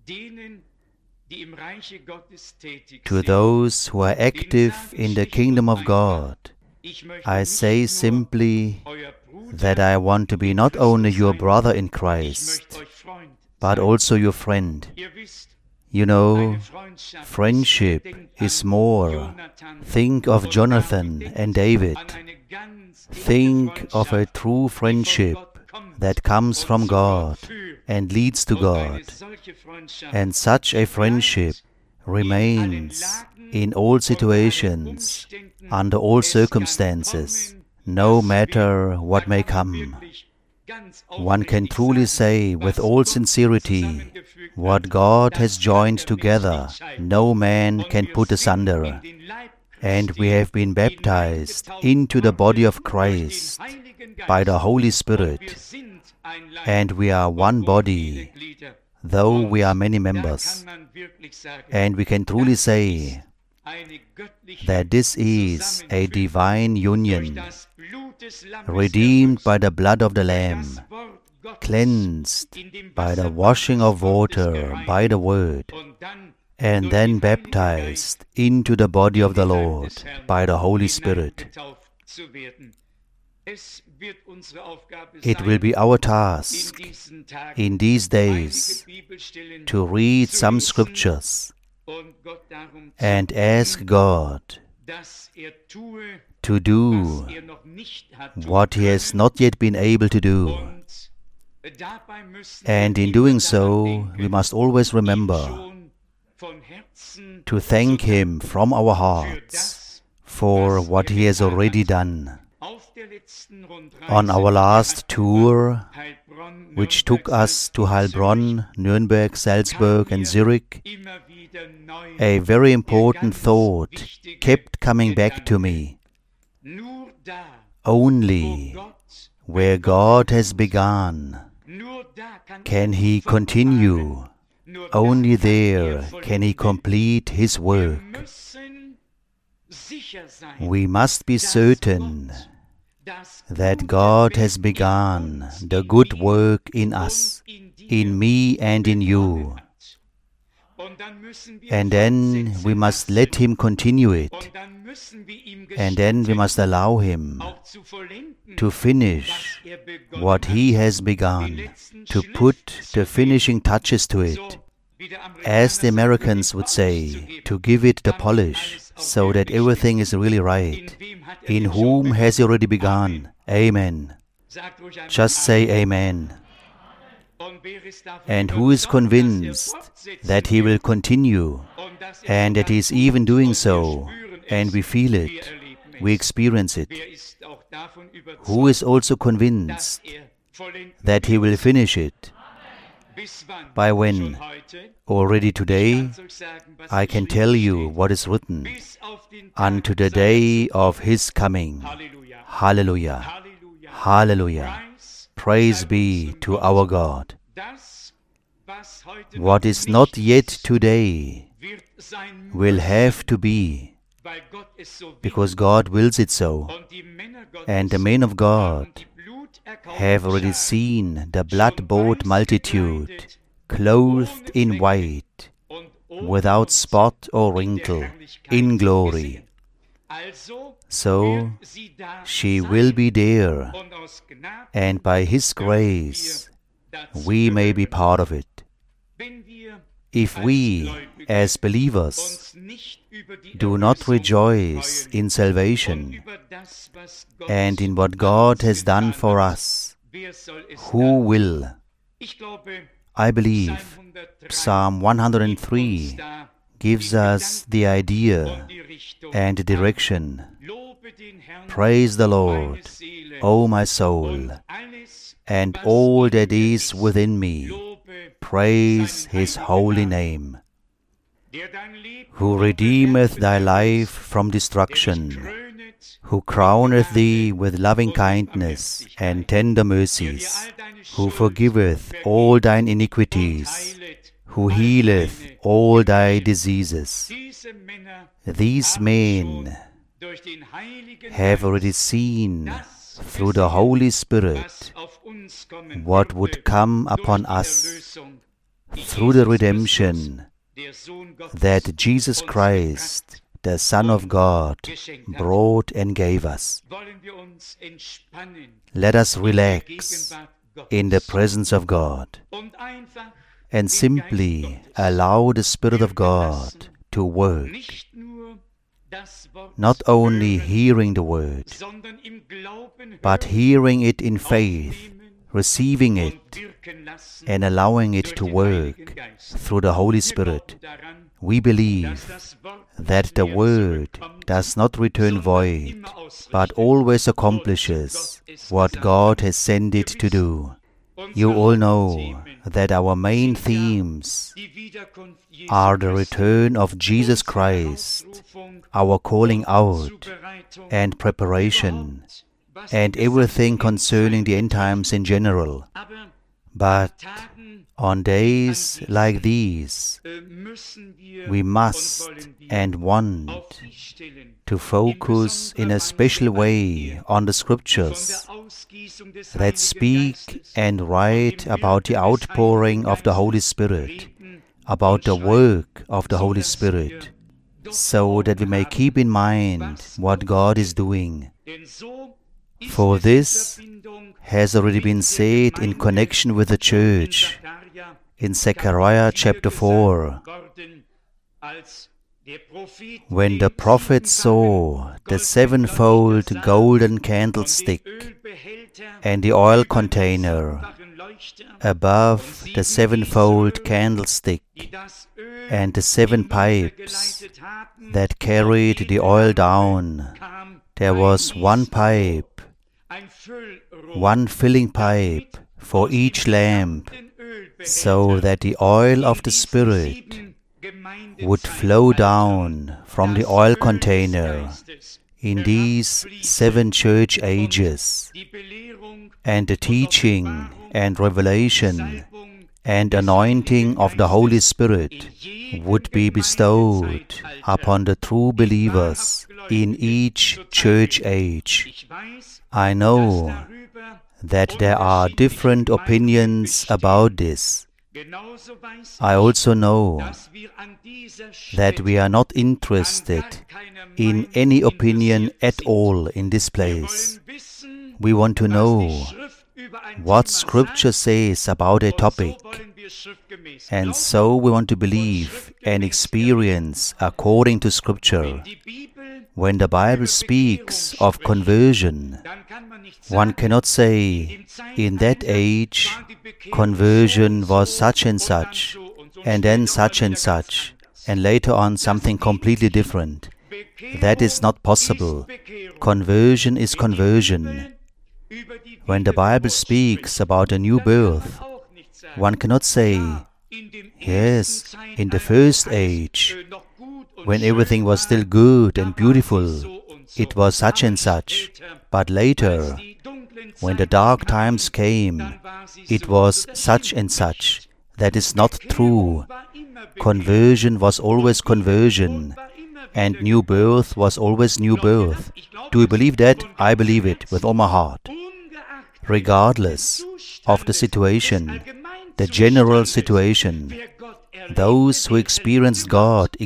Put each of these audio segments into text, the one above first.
To those who are active in the kingdom of God, I say simply that I want to be not only your brother in Christ, but also your friend. You know, friendship is more. Think of Jonathan and David. Think of a true friendship that comes from God and leads to God. And such a friendship remains in all situations, under all circumstances, no matter what may come. One can truly say with all sincerity, what God has joined together, no man can put asunder. And we have been baptized into the body of Christ by the Holy Spirit, and we are one body, though we are many members. And we can truly say that this is a divine union, redeemed by the blood of the Lamb, cleansed by the washing of water by the Word, and then baptized into the body of the Lord by the Holy Spirit. It will be our task in these days to read some scriptures and ask God to do what He has not yet been able to do. And in doing so, we must always remember to thank Him from our hearts for what He has already done. On our last tour, which took us to Heilbronn, Nuremberg, Salzburg and Zurich, a very important thought kept coming back to me. Only where God has begun can He continue. Only there can He complete His work. We must be certain that God has begun the good work in us, in me and in you. And then we must let Him continue it. And then we must allow Him to finish what He has begun, to put the finishing touches to it. As the Americans would say, to give it the polish, so that everything is really right. In whom has He already begun? Amen. Just say Amen. And who is convinced that He will continue, and that He is even doing so, and we feel it, we experience it? Who is also convinced that He will finish it? By when? Already today, I can tell you what is written, unto the day of His coming. Hallelujah! Hallelujah! Praise be to our God. What is not yet today will have to be, because God wills it so. And the men of God have already seen the blood-bought multitude, clothed in white, without spot or wrinkle, in glory. So she will be there, and by His grace we may be part of it. If we, as believers, do not rejoice in salvation and in what God has done for us, who will? I believe Psalm 103 gives us the idea and direction. Praise the Lord, O my soul, and all that is within me. Praise His holy name. Who redeemeth thy life from destruction, who crowneth thee with loving kindness and tender mercies, who forgiveth all thine iniquities, who healeth all thy diseases. These men have already seen through the Holy Spirit what would come upon us through the redemption that Jesus Christ, the Son of God, brought and gave us. Let us relax in the presence of God and simply allow the Spirit of God to work, not only hearing the Word, but hearing it in faith, receiving it, and allowing it to work through the Holy Spirit. We believe that the Word does not return void, but always accomplishes what God has sent it to do. You all know that our main themes are the return of Jesus Christ, our calling out and preparation, and everything concerning the end times in general. But on days like these, we must and want to focus in a special way on the Scriptures that speak and write about the outpouring of the Holy Spirit, about the work of the Holy Spirit, so that we may keep in mind what God is doing. For this has already been said in connection with the church in Zechariah chapter 4. When the prophet saw the sevenfold golden candlestick and the oil container above the sevenfold candlestick and the 7 pipes that carried the oil down, there was 1 pipe, 1 filling pipe for each lamp, so that the oil of the Spirit would flow down from the oil container in these 7 church ages, and the teaching and revelation and anointing of the Holy Spirit would be bestowed upon the true believers in each church age. I know that there are different opinions about this. I also know that we are not interested in any opinion at all in this place. We want to know what Scripture says about a topic, and so we want to believe and experience according to Scripture. When the Bible speaks of conversion, one cannot say, in that age, conversion was such and such, and then such and such, and later on something completely different. That is not possible. Conversion is conversion. When the Bible speaks about a new birth, one cannot say, yes, in the first age, when everything was still good and beautiful, it was such and such, but later, when the dark times came, it was such and such. That is not true. Conversion was always conversion, and new birth was always new birth. Do you believe that? I believe it with all my heart. Regardless of the situation, the general situation, those who experienced God,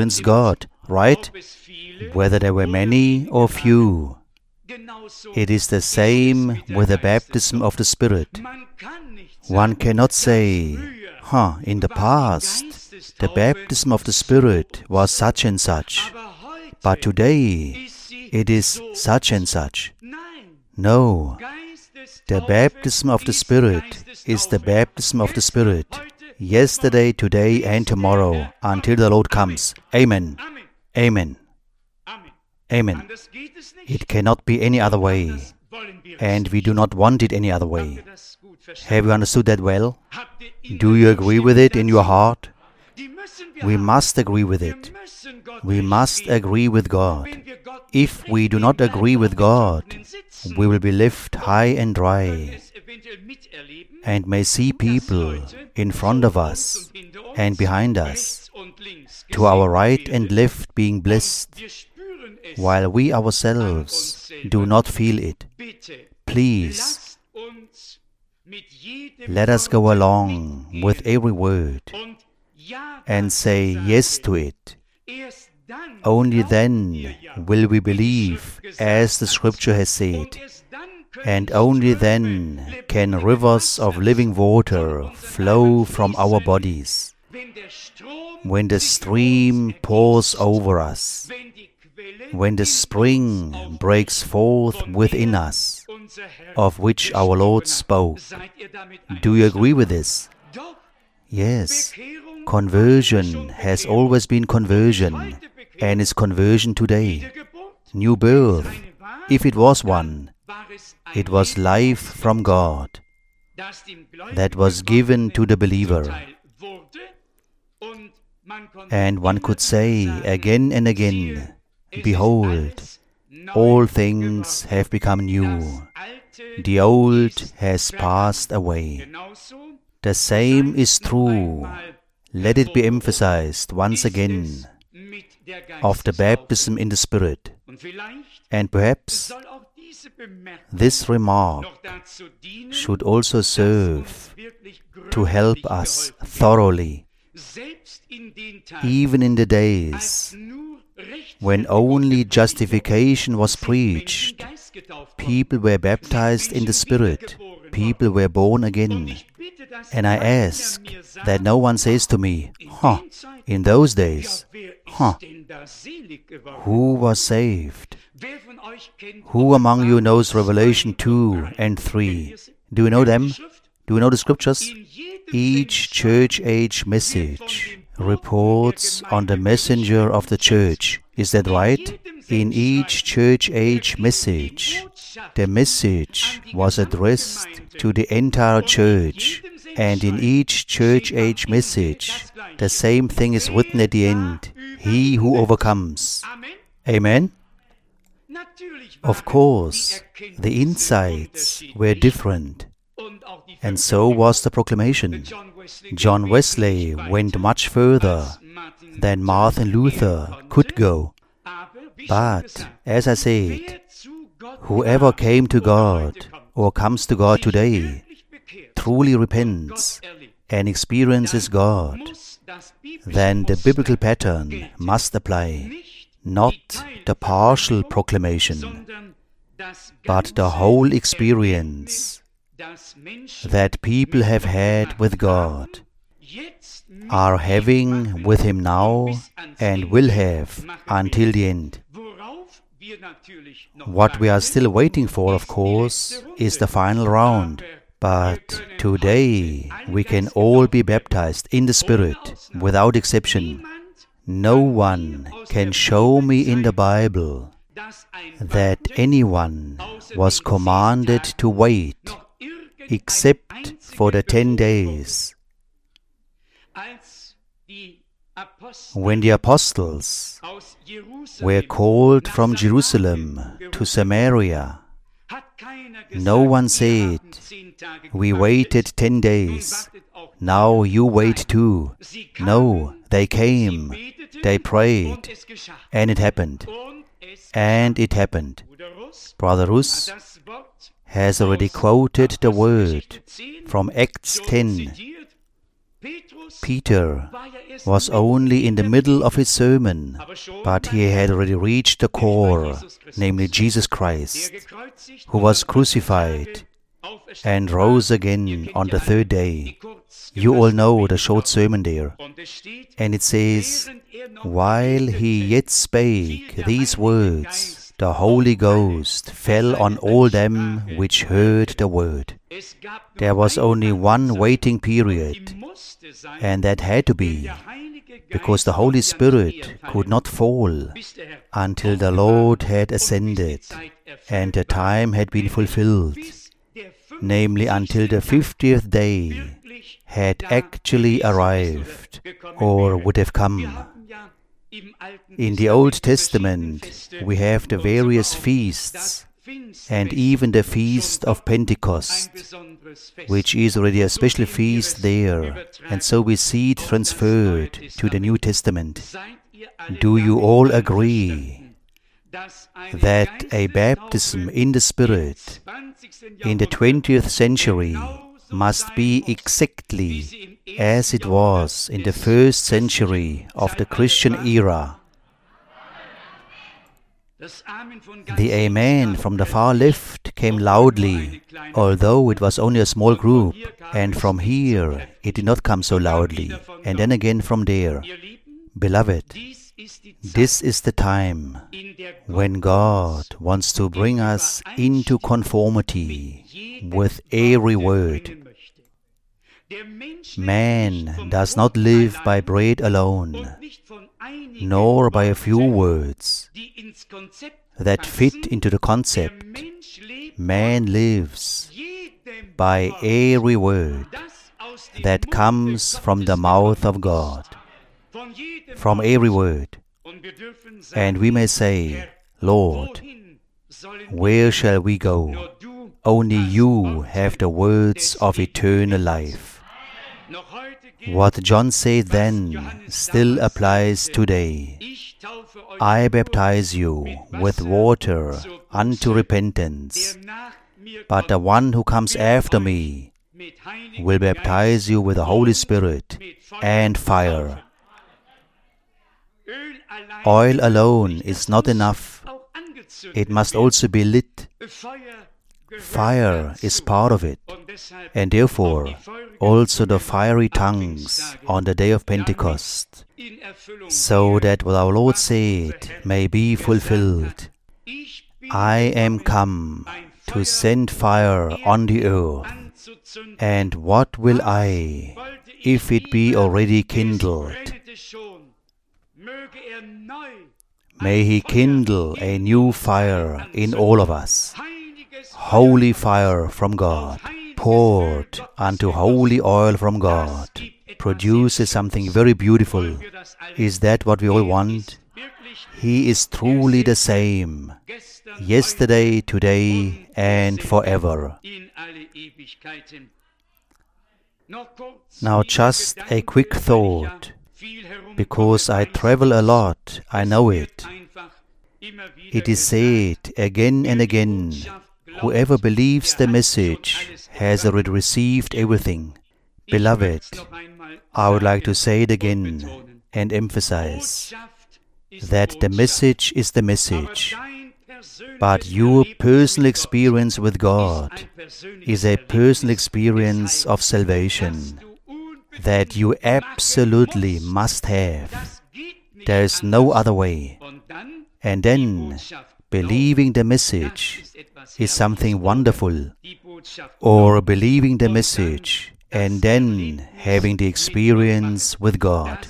right? Whether there were many or few. It is the same with the baptism of the Spirit. One cannot say, in the past, the baptism of the Spirit was such and such, but today it is such and such. No, the baptism of the Spirit is the baptism of the Spirit, yesterday, today, and tomorrow, until the Lord comes. Amen. Amen. Amen. It cannot be any other way, and we do not want it any other way. Have you understood that well? Do you agree with it in your heart? We must agree with it. We must agree with God. If we do not agree with God, we will be left high and dry, and may see people in front of us and behind us, to our right and left being blessed, while we ourselves do not feel it. Please, Let us go along with every word and say yes to it. Only then will we believe, as the Scripture has said, and only then can rivers of living water flow from our bodies. When the stream pours over us, when the spring breaks forth within us, of which our Lord spoke. Do you agree with this? Yes. Conversion has always been conversion, and is conversion today. New birth, if it was one, it was life from God that was given to the believer. And one could say again and again, behold, all things have become new. The old has passed away. The same is true. Let it be emphasized once again of the baptism in the Spirit. And perhaps this remark should also serve to help us thoroughly, even in the days when only justification was preached. People were baptized in the Spirit. People were born again. And I ask that no one says to me, in those days, who was saved? Who among you knows Revelation 2 and 3? Do you know them? Do you know the Scriptures? Each church age message reports on the messenger of the church. Is that right? In each church age message, the message was addressed to the entire church. And in each church age message, the same thing is written at the end. He who overcomes. Amen? Of course, the insights were different. And so was the proclamation. John Wesley went much further than Martin Luther could go. But, as I said, whoever came to God or comes to God today truly repents and experiences God, then the biblical pattern must apply, not the partial proclamation, but the whole experience that people have had with God, are having with Him now, and will have until the end. What we are still waiting for, of course, is the final round. But today we can all be baptized in the Spirit without exception. No one can show me in the Bible that anyone was commanded to wait except for the 10 days. When the apostles were called from Jerusalem to Samaria, no one said, "We waited 10 days, now you wait too." No, they came, they prayed, and it happened. And it happened. Brother Rus has already quoted the word from Acts 10. Peter was only in the middle of his sermon, but he had already reached the core, namely Jesus Christ, who was crucified and rose again on the third day. You all know the short sermon there. And it says, while he yet spake these words, the Holy Ghost fell on all them which heard the word. There was only one waiting period, and that had to be because the Holy Spirit could not fall until the Lord had ascended and the time had been fulfilled, namely until the 50th day had actually arrived or would have come. In the Old Testament, we have the various feasts and even the feast of Pentecost, which is already a special feast there, and so we see it transferred to the New Testament. Do you all agree that a baptism in the Spirit in the 20th century must be exactly as it was in the first century of the Christian era. The Amen from the far left came loudly, although it was only a small group, and from here it did not come so loudly, and then again from there. Beloved, this is the time when God wants to bring us into conformity with every word. Man does not live by bread alone, nor by a few words that fit into the concept. Man lives by every word that comes from the mouth of God, from every word. And we may say, Lord, where shall we go? Only you have the words of eternal life. What John said then still applies today. I baptize you with water unto repentance, but the one who comes after me will baptize you with the Holy Spirit and fire. Oil alone is not enough. It must also be lit. Fire is part of it, and therefore also the fiery tongues on the day of Pentecost, so that what our Lord said may be fulfilled. I am come to send fire on the earth, and what will I, if it be already kindled? May He kindle a new fire in all of us. Holy fire from God, poured unto holy oil from God, produces something very beautiful. Is that what we all want? He is truly the same, yesterday, today, and forever. Now just a quick thought, because I travel a lot, I know it. It is said again and again, whoever believes the message has already received everything. Beloved, I would like to say it again and emphasize that the message is the message, but your personal experience with God is a personal experience of salvation that you absolutely must have. There is no other way. And then, believing the message is something wonderful, or believing the message and then having the experience with God.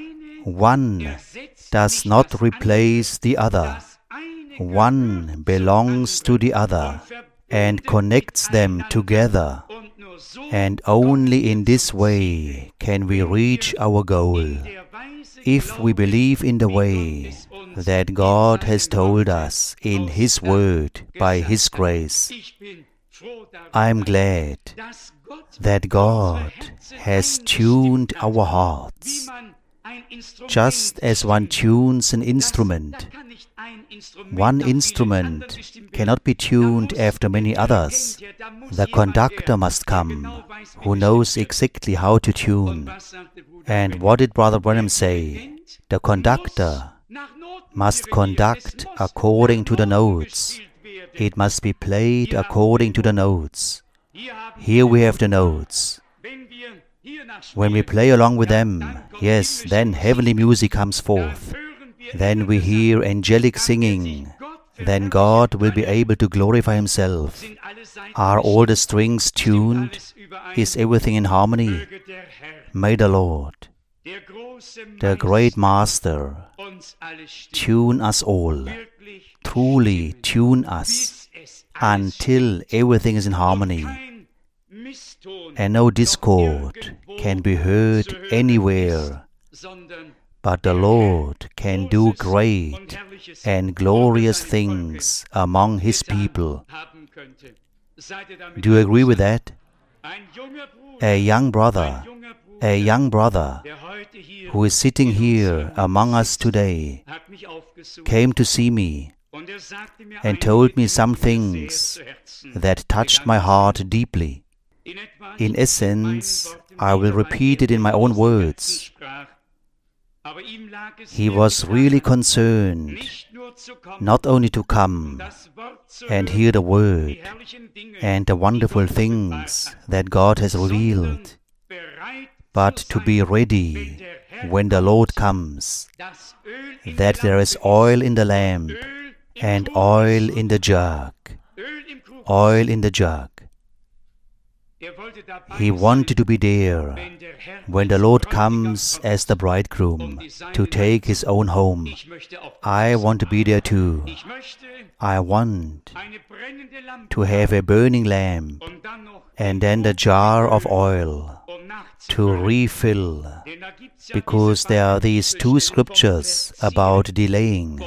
One does not replace the other. One belongs to the other and connects them together. And only in this way can we reach our goal. If we believe in the way that God has told us in His Word by His grace, I am glad that God has tuned our hearts. Just as one tunes an instrument, one instrument cannot be tuned after many others. The conductor must come, who knows exactly how to tune. And what did Brother Branham say? The conductor must conduct according to the notes. It must be played according to the notes. Here we have the notes. When we play along with them, yes, then heavenly music comes forth. Then we hear angelic singing. Then God will be able to glorify Himself. Are all the strings tuned? Is everything in harmony? May the Lord, the great Master, tune us all, truly tune us, until everything is in harmony, and no discord can be heard anywhere, but the Lord can do great and glorious things among His people. Do you agree with that? A young brother who is sitting here among us today came to see me and told me some things that touched my heart deeply. In essence, I will repeat it in my own words. He was really concerned not only to come and hear the word and the wonderful things that God has revealed, but to be ready when the Lord comes, that there is oil in the lamp and oil in the jug. Oil in the jug. He wanted to be there when the Lord comes as the bridegroom to take his own home. I want to be there too. I want to have a burning lamp and then the jar of oil to refill, because there are these two scriptures about delaying.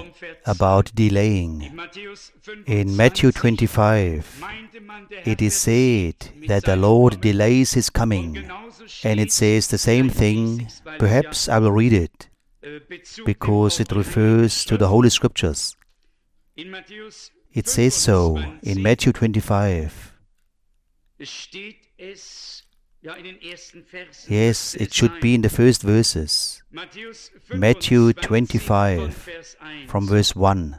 In Matthew 25, it is said that the Lord delays His coming, and it says the same thing. Perhaps I will read it, because it refers to the Holy Scriptures. It says so in Matthew 25. Yes, it should be in the first verses. Matthew 25, from verse 1.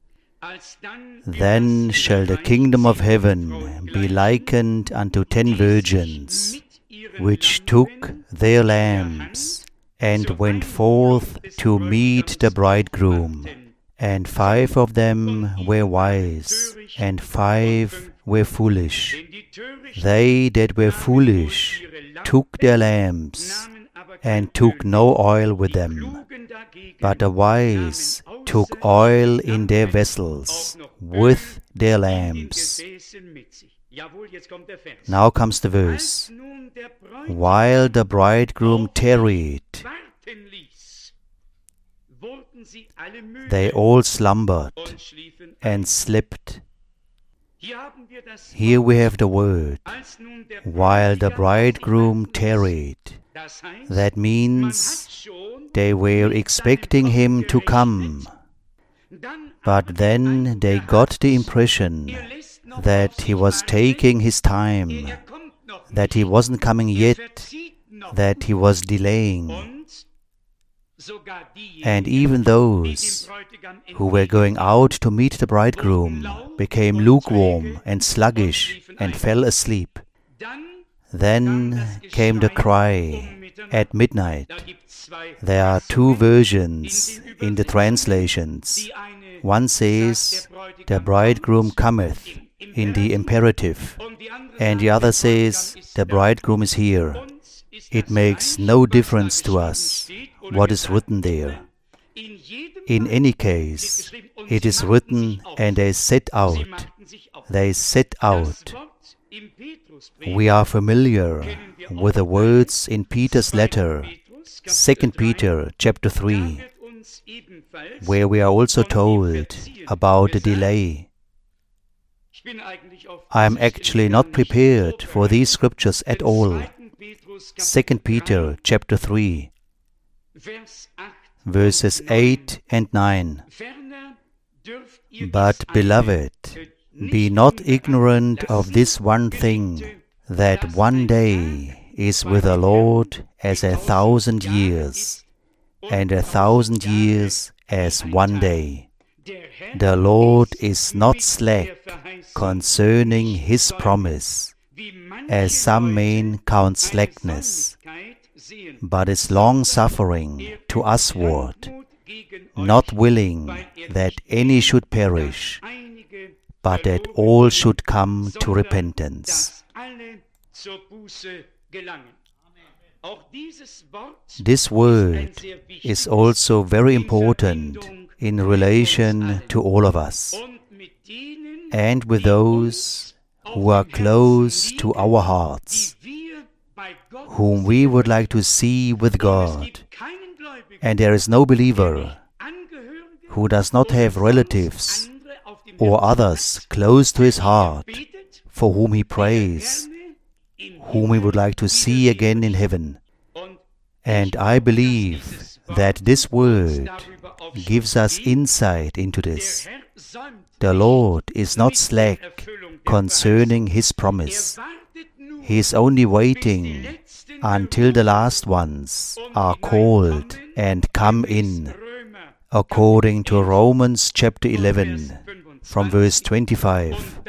Then shall the kingdom of heaven be likened unto 10 virgins, which took their lamps, and went forth to meet the bridegroom. And 5 of them were wise, and 5 were foolish. They that were foolish took their lamps, and took no oil with them. But the wise took oil in their vessels with their lamps. Now comes the verse. While the bridegroom tarried, they all slumbered and slept. Here we have the word, while the bridegroom tarried. That means they were expecting him to come, but then they got the impression that he was taking his time, that he wasn't coming yet, that he was delaying. And even those who were going out to meet the bridegroom became lukewarm and sluggish and fell asleep. Then came the cry at midnight. There are 2 versions in the translations. One says, the bridegroom cometh, in the imperative, and the other says, the bridegroom is here. It makes no difference to us what is written there. In any case, it is written, and they set out. They set out. We are familiar with the words in Peter's letter, 2 Peter chapter 3, where we are also told about the delay. I am actually not prepared for these scriptures at all. 2 Peter chapter 3, verses 8 and 9. But, beloved, be not ignorant of this one thing, that one day is with the Lord as 1,000 years, and 1,000 years as one day. The Lord is not slack concerning His promise, as some men count slackness, but is long-suffering to usward, not willing that any should perish, but that all should come to repentance. This word is also very important in relation to all of us, and with those who are close to our hearts, whom we would like to see with God. And there is no believer who does not have relatives or others close to his heart for whom he prays, whom he would like to see again in heaven. And I believe that this word gives us insight into this. The Lord is not slack concerning His promise. He is only waiting until the last ones are called and come in, according to Romans chapter 11, from verse 25.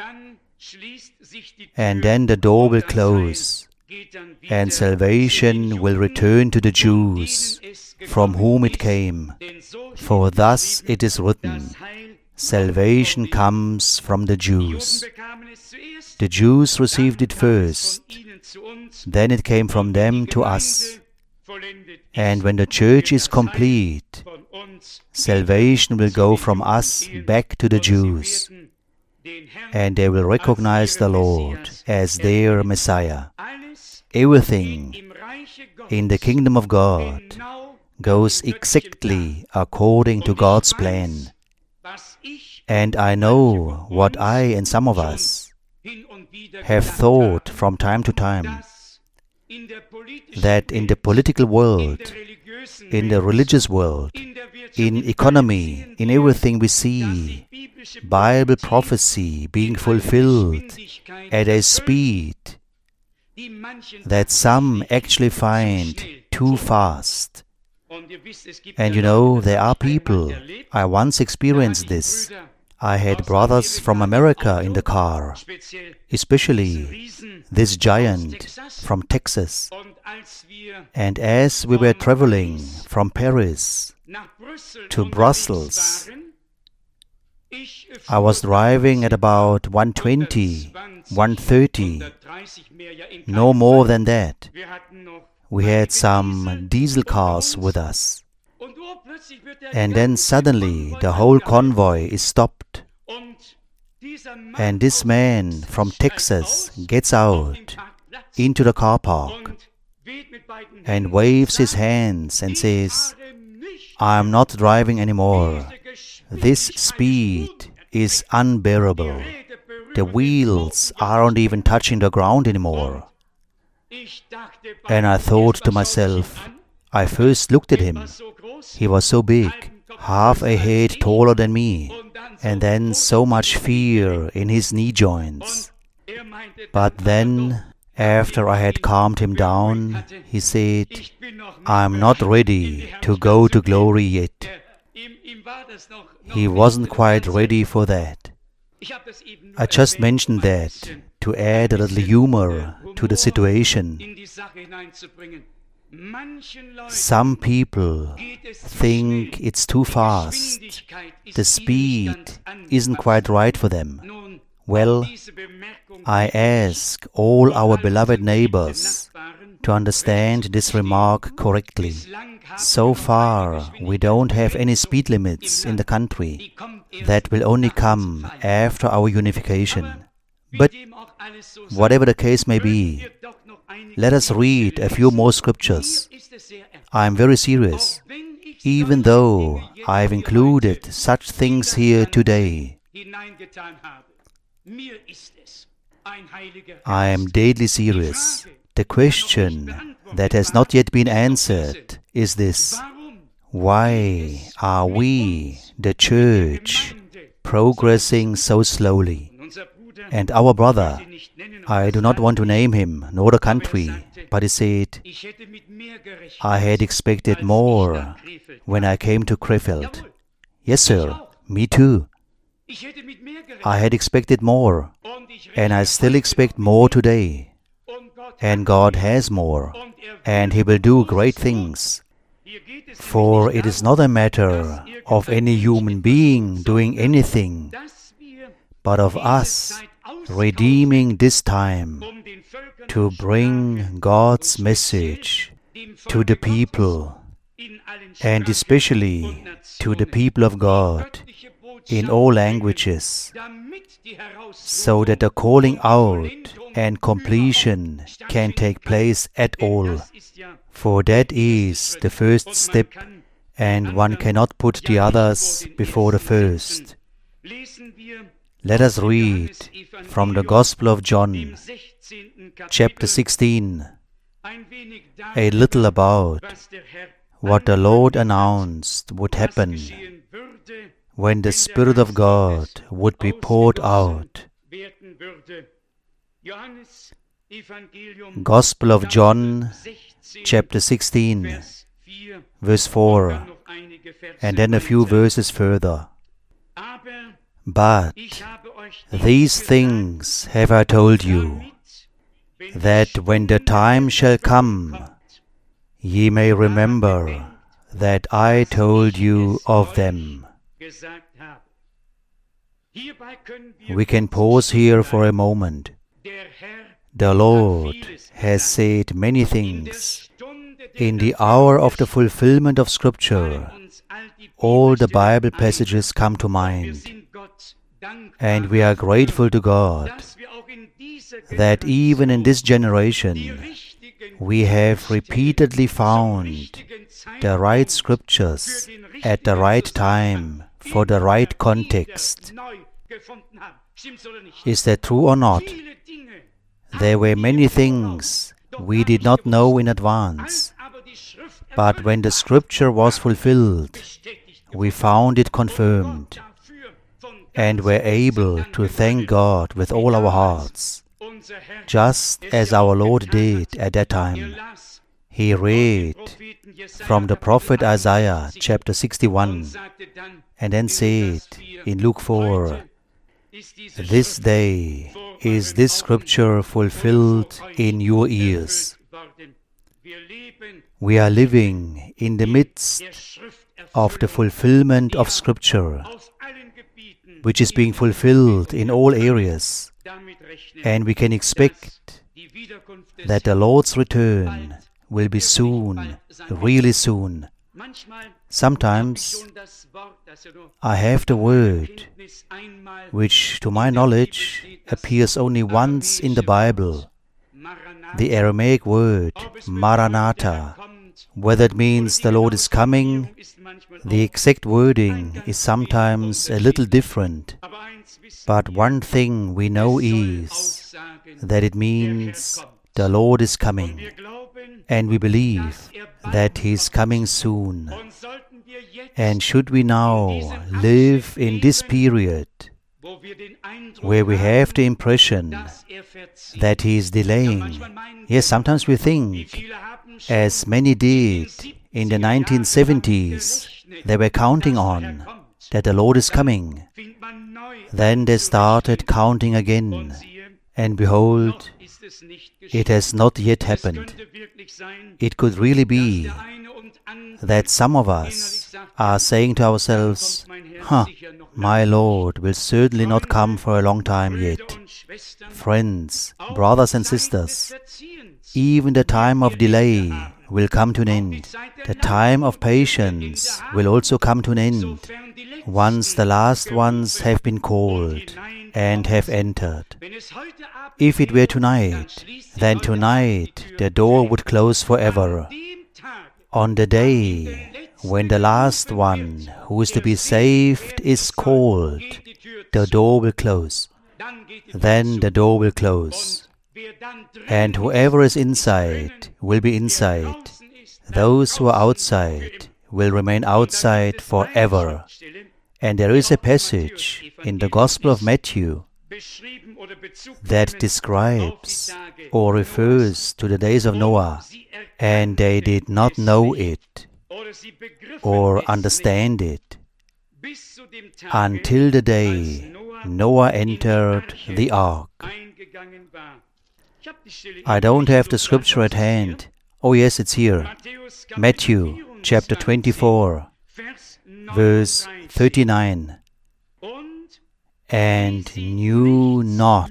And then the door will close, and salvation will return to the Jews, from whom it came. For thus it is written, salvation comes from the Jews. The Jews received it first, then it came from them to us. And when the church is complete, salvation will go from us back to the Jews, and they will recognize the Lord as their Messiah. Everything in the kingdom of God goes exactly according to God's plan. And I know what I and some of us have thought from time to time, that in the political world, in the religious world, in economy, in everything we see Bible prophecy being fulfilled at a speed that some actually find too fast. And you know, there are people, I once experienced this. I had brothers from America in the car, especially this giant from Texas. And as we were traveling from Paris to Brussels, I was driving at about 120, 130, no more than that. We had some diesel cars with us. And then suddenly the whole convoy is stopped. And this man from Texas gets out into the car park and waves his hands and says, I'm not driving anymore. This speed is unbearable. The wheels aren't even touching the ground anymore. And I thought to myself, I first looked at him. He was so big, half a head taller than me, and then so much fear in his knee joints. But then, after I had calmed him down, he said, I'm not ready to go to glory yet. He wasn't quite ready for that. I just mentioned that to add a little humor to the situation. Some people think it's too fast. The speed isn't quite right for them. Well, I ask all our beloved neighbors to understand this remark correctly. So far, we don't have any speed limits in the country. That will only come after our unification. But whatever the case may be, let us read a few more scriptures. I am very serious, even though I have included such things here today. I am deadly serious. The question that has not yet been answered is this: why are we, the church, progressing so slowly? And our brother, I do not want to name him, nor the country, but he said, I had expected more when I came to Krefeld. Yes, sir, me too. I had expected more, and I still expect more today. And God has more, and He will do great things. For it is not a matter of any human being doing anything, but of us redeeming this time to bring God's message to the people, and especially to the people of God in all languages, so that the calling out and completion can take place at all. For that is the first step, and one cannot put the others before the first. Let us read from the Gospel of John, chapter 16, a little about what the Lord announced would happen when the Spirit of God would be poured out. Gospel of John, chapter 16, verse 4, and then a few verses further. But these things have I told you, that when the time shall come, ye may remember that I told you of them. We can pause here for a moment. The Lord has said many things. In the hour of the fulfillment of Scripture, all the Bible passages come to mind. And we are grateful to God that even in this generation we have repeatedly found the right Scriptures at the right time for the right context. Is that true or not? There were many things we did not know in advance, but when the Scripture was fulfilled, we found it confirmed and were able to thank God with all our hearts, just as our Lord did at that time. He read from the prophet Isaiah, chapter 61, and then said in Luke 4, "This day is this Scripture fulfilled in your ears." We are living in the midst of the fulfillment of Scripture, which is being fulfilled in all areas, and we can expect that the Lord's return will be soon, really soon. Sometimes I have the word, which to my knowledge appears only once in the Bible, the Aramaic word Maranatha. Whether it means the Lord is coming, the exact wording is sometimes a little different. But one thing we know is that it means the Lord is coming, and we believe that He is coming soon. And should we now live in this period where we have the impression that He is delaying? Yes, sometimes we think, as many did in the 1970s, they were counting on that the Lord is coming. Then they started counting again, and behold, it has not yet happened. It could really be that some of us are saying to ourselves, my Lord will certainly not come for a long time yet. Friends, brothers and sisters, even the time of delay will come to an end. The time of patience will also come to an end once the last ones have been called and have entered. If it were tonight, then tonight the door would close forever. On the day when the last one who is to be saved is called, the door will close. Then the door will close. And whoever is inside will be inside. Those who are outside will remain outside forever. And there is a passage in the Gospel of Matthew that describes or refers to the days of Noah, and they did not know it or understand it until the day Noah entered the ark. I don't have the scripture at hand. Oh yes, it's here. Matthew chapter 24, verse 39. And knew not.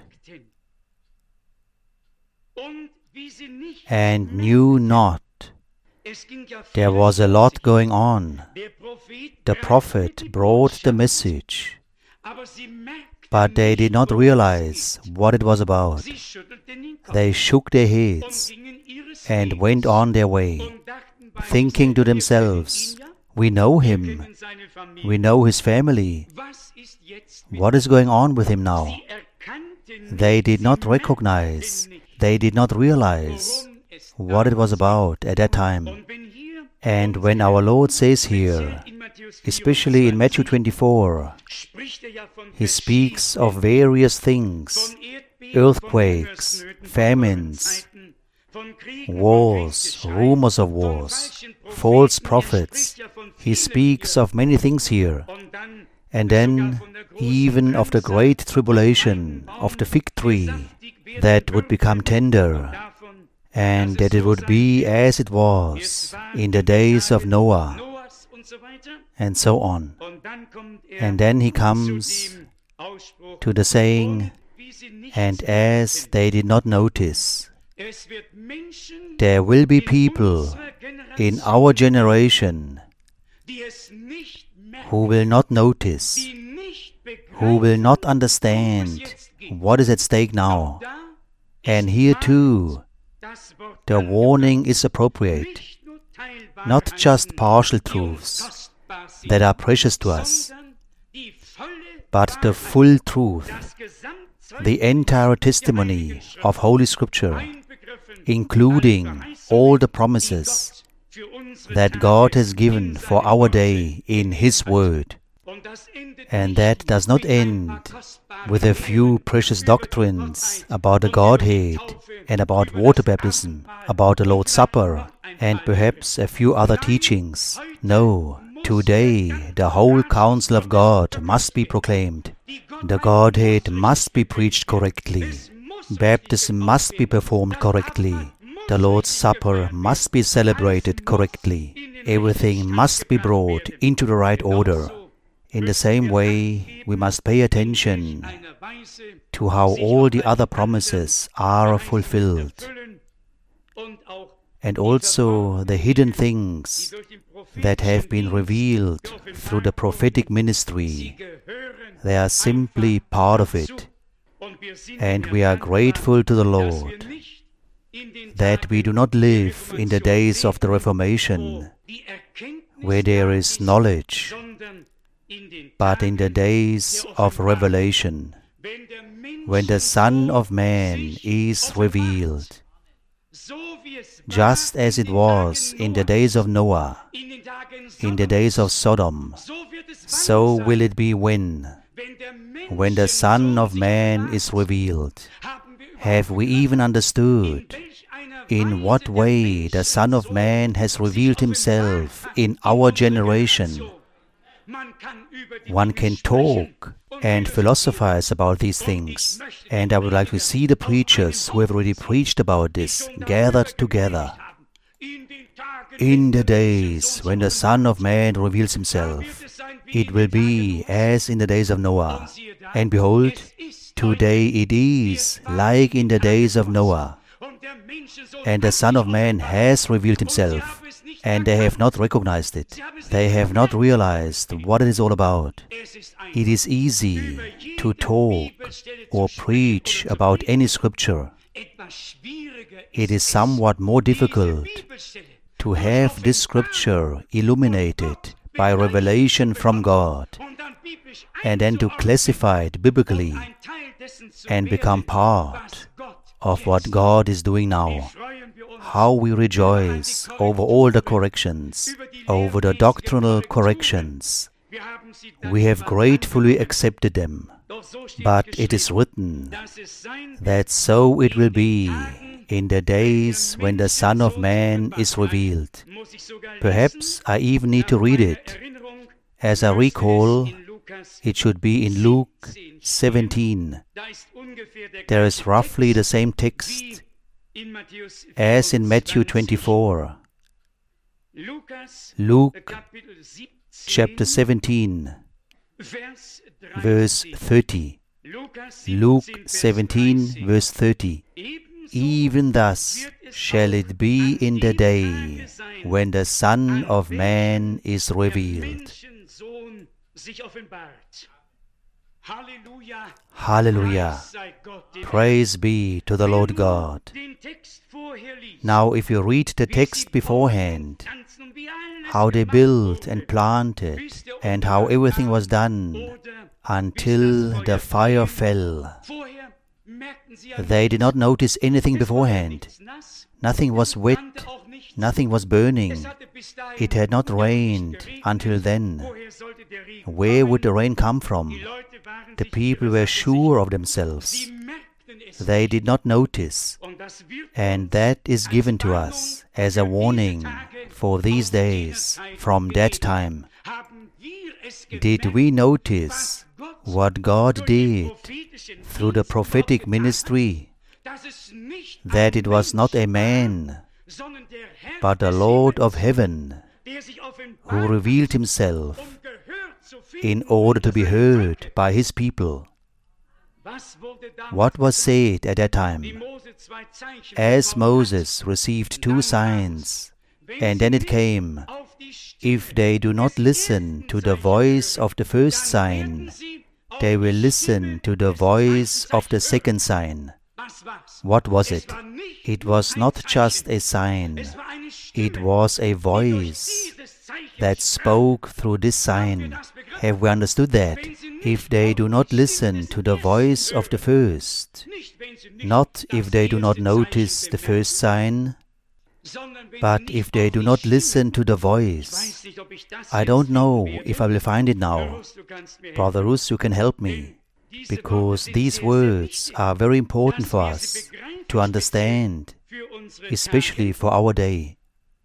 And knew not. There was a lot going on. The prophet brought the message, but they did not realize what it was about. They shook their heads and went on their way, thinking to themselves, we know him, we know his family. What is going on with him now? They did not recognize, they did not realize what it was about at that time. And when our Lord says here, especially in Matthew 24, He speaks of various things, earthquakes, famines, wars, rumors of wars, false prophets. He speaks of many things here. And then even of the great tribulation, of the fig tree that would become tender, and that it would be as it was in the days of Noah, and so on. And then he comes to the saying, and as they did not notice, there will be people in our generation who will not notice, who will not understand what is at stake now. And here too, the warning is appropriate. Not just partial truths that are precious to us, but the full truth, the entire testimony of Holy Scripture, including all the promises that God has given for our day in His Word. And that does not end with a few precious doctrines about the Godhead and about water baptism, about the Lord's Supper, and perhaps a few other teachings. No, today the whole counsel of God must be proclaimed. The Godhead must be preached correctly. Baptism must be performed correctly. The Lord's Supper must be celebrated correctly. Everything must be brought into the right order. In the same way, we must pay attention to how all the other promises are fulfilled, and also the hidden things that have been revealed through the prophetic ministry. They are simply part of it, and we are grateful to the Lord that we do not live in the days of the Reformation, where there is knowledge, but in the days of revelation, when the Son of Man is revealed. Just as it was in the days of Noah, in the days of Sodom, so will it be when the Son of Man is revealed. Have we even understood in what way the Son of Man has revealed Himself in our generation? One can talk and philosophize about these things, and I would like to see the preachers who have already preached about this gathered together. In the days when the Son of Man reveals Himself, it will be as in the days of Noah. And behold, today it is like in the days of Noah. And the Son of Man has revealed Himself, and they have not recognized it. They have not realized what it is all about. It is easy to talk or preach about any scripture. It is somewhat more difficult to have this scripture illuminated by revelation from God, and then to classify it biblically and become part of what God is doing now. How we rejoice over all the corrections, over the doctrinal corrections. We have gratefully accepted them, but it is written that so it will be in the days when the Son of Man is revealed. Perhaps I even need to read it. As I recall, it should be in Luke 17. There is roughly the same text as in Matthew 24. Luke chapter 17, verse 30. Luke 17, verse 30. Even thus shall it be in the day when the Son of Man is revealed. Hallelujah! Praise be to the Lord God. Now if you read the text beforehand, how they built and planted, and how everything was done until the fire fell. They did not notice anything beforehand. Nothing was wet, nothing was burning. It had not rained until then. Where would the rain come from? The people were sure of themselves. They did not notice. And that is given to us as a warning for these days from that time. Did we notice what God did through the prophetic ministry? That it was not a man, but the Lord of heaven who revealed himself in order to be heard by his people. What was said at that time? As Moses received 2 signs, and then it came, if they do not listen to the voice of the first sign, they will listen to the voice of the second sign. What was it? It was not just a sign. It was a voice that spoke through this sign. Have we understood that? If they do not listen to the voice of the first, not if they do not notice the first sign, but if they do not listen to the voice. I don't know if I will find it now. Brother Rus, you can help me, because these words are very important for us to understand, especially for our day.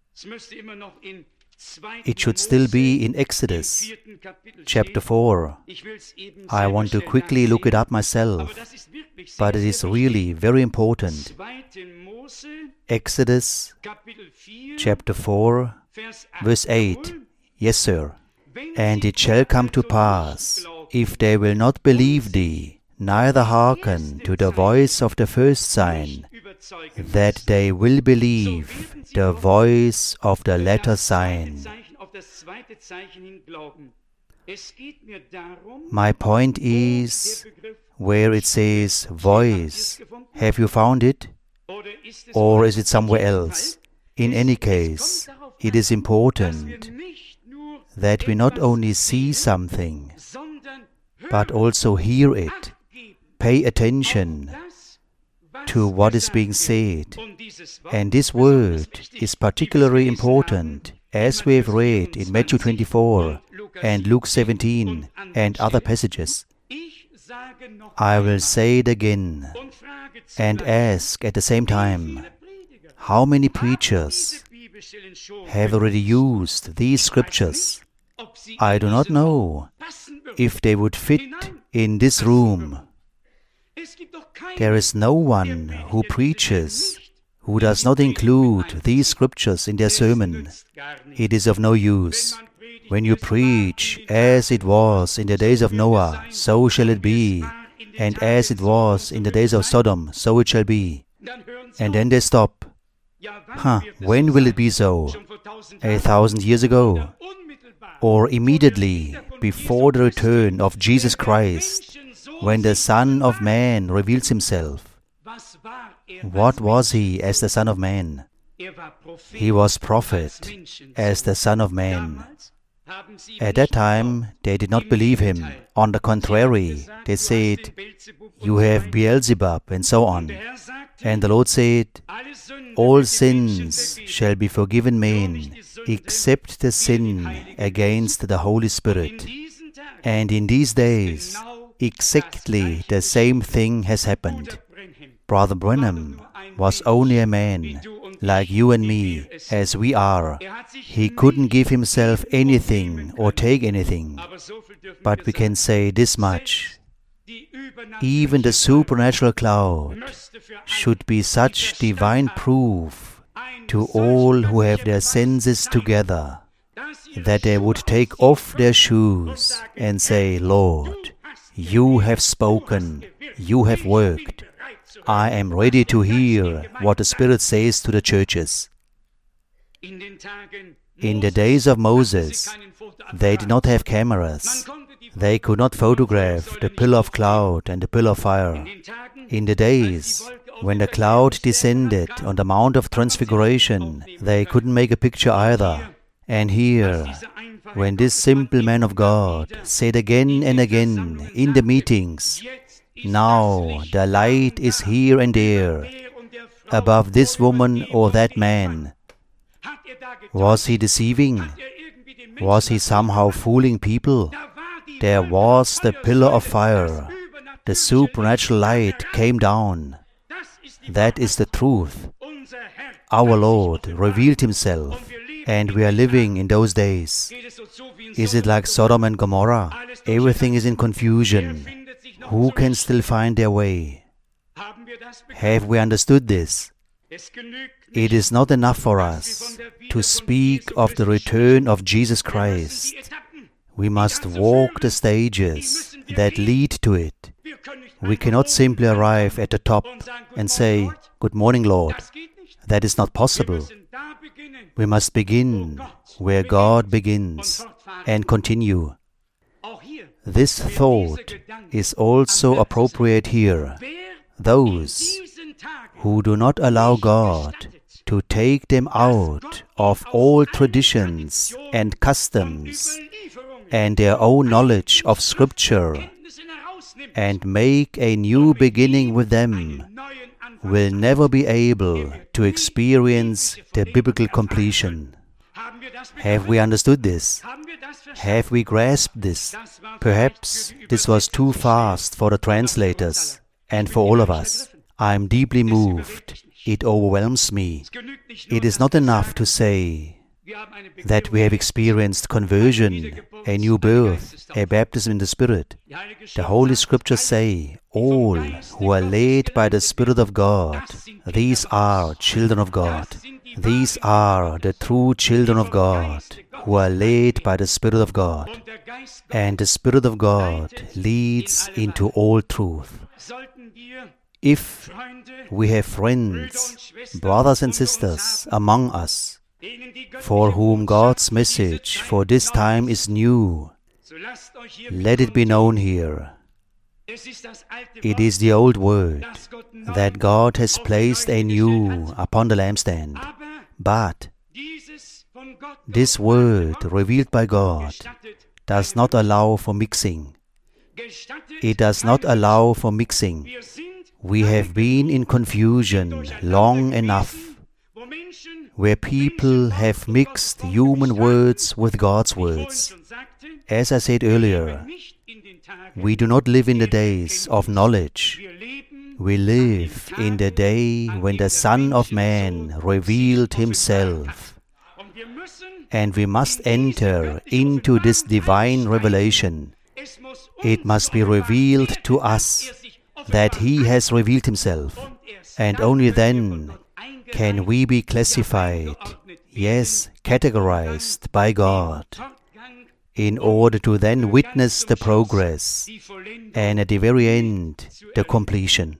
It should still be in Exodus, chapter 4. I want to quickly look it up myself, but it is really very important. Exodus, chapter 4, verse 8. Yes, sir. And it shall come to pass, if they will not believe thee, neither hearken to the voice of the first sign, that they will believe the voice of the latter sign. My point is, where it says voice, have you found it? Or is it somewhere else? In any case, it is important that we not only see something, but also hear it. Pay attention to what is being said. And this word is particularly important, as we have read in Matthew 24 and Luke 17 and other passages. I will say it again and ask at the same time, how many preachers have already used these scriptures? I do not know if they would fit in this room. There is no one who preaches who does not include these scriptures in their sermon. It is of no use. When you preach, as it was in the days of Noah, so shall it be, and as it was in the days of Sodom, so it shall be. And then they stop. When will it be so? 1,000 years ago? Or immediately before the return of Jesus Christ, when the Son of Man reveals himself? What was he as the Son of Man? He was prophet as the Son of Man. At that time, they did not believe him. On the contrary, they said, you have Beelzebub, and so on. And the Lord said, all sins shall be forgiven men, except the sin against the Holy Spirit. And in these days, exactly the same thing has happened. Brother Branham was only a man, like you and me, as we are. He couldn't give himself anything or take anything. But we can say this much. Even the supernatural cloud should be such divine proof to all who have their senses together, that they would take off their shoes and say, Lord, you have spoken, you have worked. I am ready to hear what the Spirit says to the churches. In the days of Moses, they did not have cameras. They could not photograph the pillar of cloud and the pillar of fire. In the days when the cloud descended on the Mount of Transfiguration, they couldn't make a picture either. And here, when this simple man of God said again and again in the meetings, now the light is here and there, above this woman or that man. Was he deceiving? Was he somehow fooling people? There was the pillar of fire. the supernatural light came down. That is the truth. Our Lord revealed Himself, and we are living in those days. Is it like Sodom and Gomorrah? Everything is in confusion. Who can still find their way? Have we understood this? It is not enough for us to speak of the return of Jesus Christ. We must walk the stages that lead to it. We cannot simply arrive at the top and say, "Good morning, Lord." That is not possible. We must begin where God begins and continue. This thought is also appropriate here. Those who do not allow God to take them out of all traditions and customs and their own knowledge of Scripture and make a new beginning with them will never be able to experience the biblical completion. Have we understood this? Have we grasped this? Perhaps this was too fast for the translators and for all of us. I am deeply moved. It overwhelms me. It is not enough to say that we have experienced conversion, a new birth, a baptism in the Spirit. The Holy Scriptures say, all who are led by the Spirit of God, these are children of God. These are the true children of God, who are led by the Spirit of God. And the Spirit of God leads into all truth. If we have friends, brothers and sisters among us, for whom God's message for this time is new, let it be known here. It is the old word that God has placed a new upon the lampstand. But this word revealed by God does not allow for mixing. It does not allow for mixing. We have been in confusion long enough, where people have mixed human words with God's words. As I said earlier, we do not live in the days of knowledge. We live in the day when the Son of Man revealed Himself. And we must enter into this divine revelation. It must be revealed to us that He has revealed Himself. And only then can we be classified, yes, categorized by God, in order to then witness the progress and at the very end, the completion.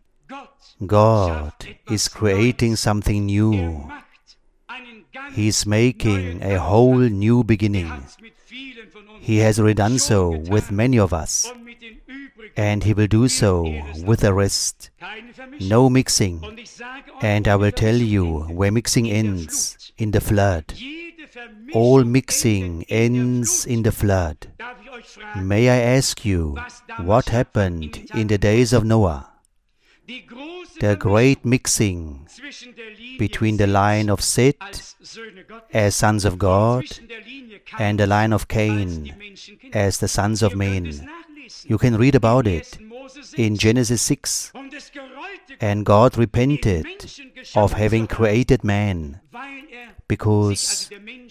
God is creating something new. He is making a whole new beginning. He has already done so with many of us, and He will do so with the rest. No mixing. And I will tell you where mixing ends: in the flood. All mixing ends in the flood. May I ask you, what happened in the days of Noah? The great mixing between the line of Seth as sons of God and the line of Cain as the sons of men. You can read about it in Genesis 6. And God repented of having created man, because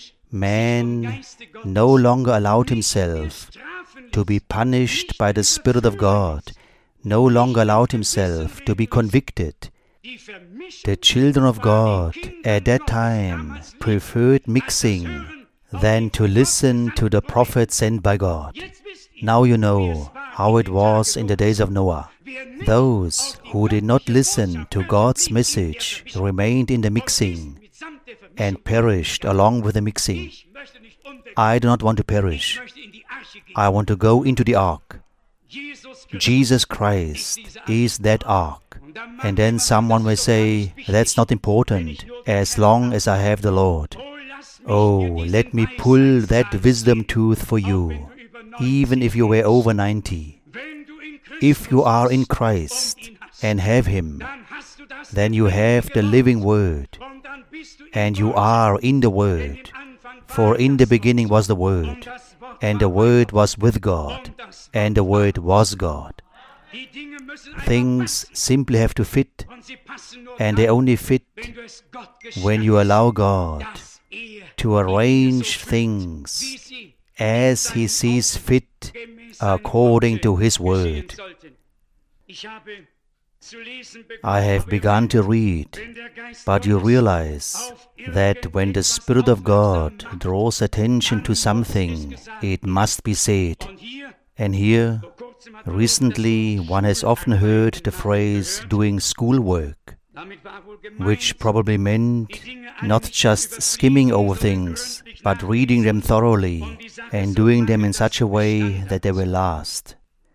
man no longer allowed himself to be punished by the Spirit of God, no longer allowed himself to be convicted. The children of God at that time preferred mixing than to listen to the prophet sent by God. Now you know how it was in the days of Noah. Those who did not listen to God's message remained in the mixing and perished along with the mixing. I do not want to perish. I want to go into the ark. Jesus Christ is that ark. And then someone may say, that's not important, as long as I have the Lord. Oh, let me pull that wisdom tooth for you, even if you were over 90. If you are in Christ and have Him, then you have the living Word, and you are in the Word. For in the beginning was the Word, and the Word was with God, and the Word was God. Things simply have to fit, and they only fit when you allow God to arrange things as He sees fit according to His Word. I have begun to read, but you realize that when the Spirit of God draws attention to something, it must be said. And here, recently, one has often heard the phrase doing schoolwork, which probably meant not just skimming over things, but reading them thoroughly and doing them in such a way that they will last.